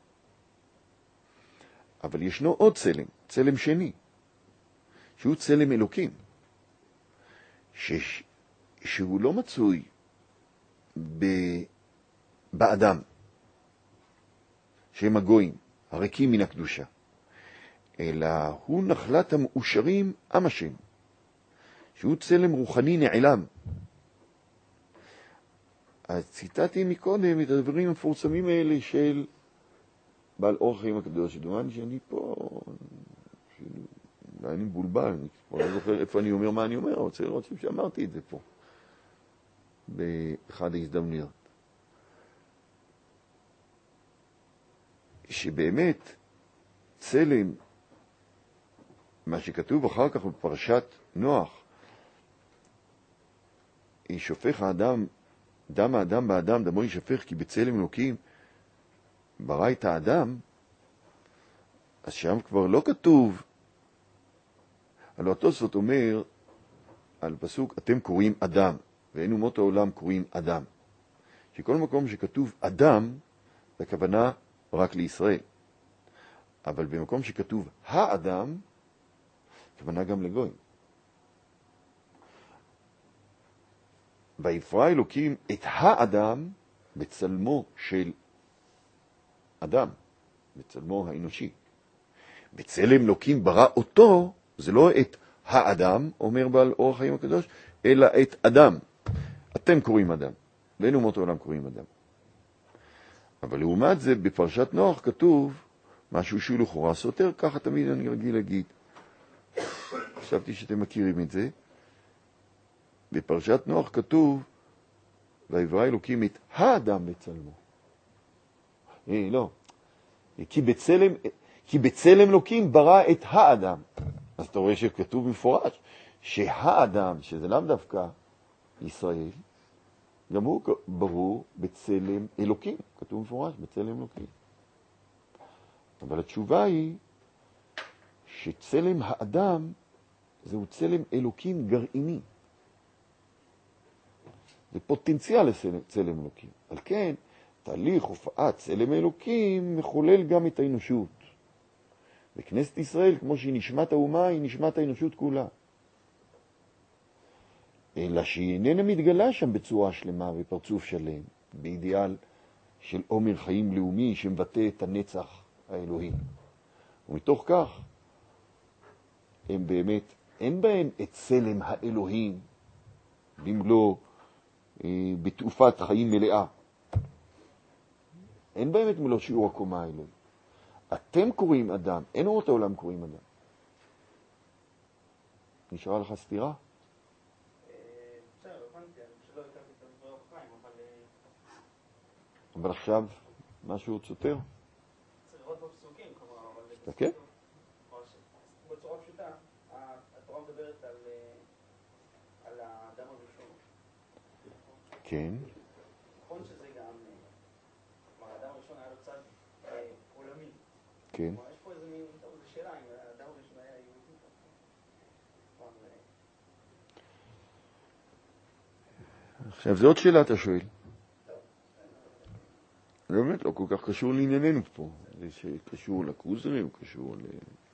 אבל ישנו עוד צלם, צלם שני, שהוא צלם אלוקים, ש... שהוא לא מצוי ב... באדם, שהם הגויים, הריקים מן הקדושה, אלא הוא נחלת המאושרים עם השם, שהוא צלם רוחני נעלם. אז ציטטתי מקודם את הדברים המפורסמים האלה של בעל אור החיים הקדוש, שדומני שאני פה, אולי אני מבולבל, אני כבר לא זוכר איפה אני אומר מה אני אומר, רוצה לראות שאמרתי את זה פה, באחד ההזדמנויות. שבאמת צלם, מה שכתוב אחר כך בפרשת נוח, ישופך האדם, דם האדם באדם, דמו ישפך כי בצלם אלוקים ברא את האדם, אז שם כבר לא כתוב, הלוא התוספות אומר על פסוק, אתם קוראים אדם, ואין אומות העולם קוראים אדם. שכל מקום שכתוב אדם, זה הכוונה רק לישראל. אבל במקום שכתוב האדם, הכוונה גם לגויים. ויברא אלוקים את האדם בצלמו של אדם, בצלמו האנושי. בצלם אלוקים ברא אותו, זה לא את האדם, אומר בעל אור החיים הקדוש, אלא את אדם. אתם קוראים אדם, ואין אומות העולם קוראים אדם. אבל לעומת זה, בפרשת נוח כתוב משהו שהוא לכאורה סותר, ככה תמיד אני רגיל להגיד. חשבתי שאתם מכירים את זה. בפרשת נוח כתוב, ויברא אלוקים את האדם בצלמו. אה, לא. כי בצלם, כי בצלם אלוקים ברא את האדם. אז אתה רואה שכתוב מפורש, שהאדם, שזה לאו דווקא ישראל, גם הוא ברור בצלם אלוקים. כתוב מפורש, בצלם אלוקים. אבל התשובה היא, שצלם האדם, זהו צלם אלוקים גרעיני. זה פוטנציאל לצלם אלוקים. על כן, תהליך הופעת צלם אלוקים מחולל גם את האנושות. וכנסת ישראל, כמו שהיא נשמת האומה, היא נשמת האנושות כולה. אלא שהיא איננה מתגלה שם בצורה שלמה ופרצוף שלם, באידיאל של עומר חיים לאומי שמבטא את הנצח האלוהי. ומתוך כך, הם באמת, אין בהם את צלם האלוהים, במלוא אה, בתעופת חיים מלאה. אין בהם את מלוא שיעור הקומה האלוהי. אתם קוראים אדם, אין אומות העולם קוראים אדם. נשארה לך סתירה? בסדר, הבנתי, שלא הכרתי את הדבר החיים, אבל... אבל עכשיו משהו סותר? צריך לראות בפסוקים, כלומר, אבל... תסתכל. בצורה פשוטה, התורה מדברת על על האדם הראשון. כן. נכון שזה גם... כלומר, האדם הראשון היה לו צד עולמי. כן. כלומר, יש פה איזה מין... טוב, זו שאלה, אם האדם הראשון היה יהודי. עכשיו, זו עוד שאלה אתה שואל. זה באמת לא כל כך קשור לענייננו פה. זה שקשור לקרוזרים, הוא קשור ל...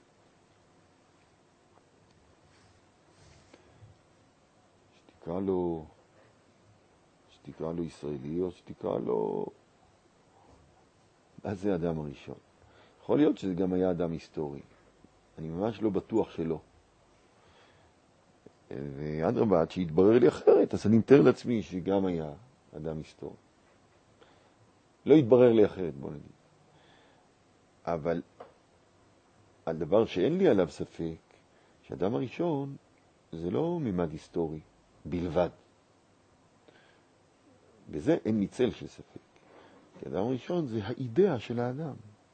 שתקרא לו... שתקרא לו ישראלי, או שתקרא לו... אז זה אדם הראשון. יכול להיות שזה גם היה אדם היסטורי. אני ממש לא בטוח שלא. ואדרבה, עד שהתברר לי אחרת, אז אני מתאר לעצמי שגם היה אדם היסטורי. לא יתברר לי אחרת, בוא נגיד. אבל הדבר שאין לי עליו ספק, שהאדם הראשון זה לא ממד היסטורי בלבד. בזה אין לי צל של ספק. כי האדם הראשון זה האידאה של האדם.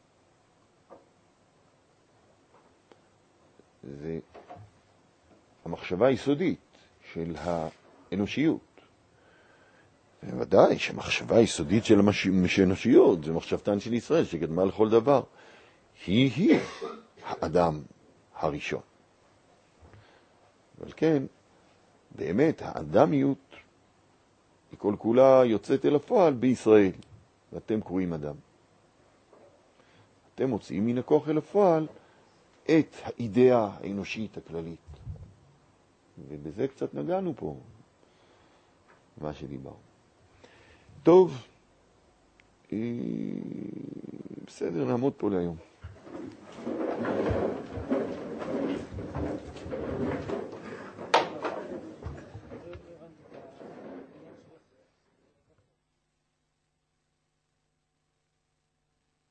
זה המחשבה היסודית של האנושיות. ודאי שהמחשבה היסודית של האנושיות זה מחשבתן של ישראל שקדמה לכל דבר. היא-היא האדם הראשון. אבל כן, באמת האדמיות היא כל כולה יוצאת אל הפועל בישראל, ואתם קוראים אדם. אתם מוצאים מן הכוח אל הפועל את האידאה האנושית הכללית. ובזה קצת נגענו פה, מה שדיברנו. טוב, בסדר, נעמוד פה להיום.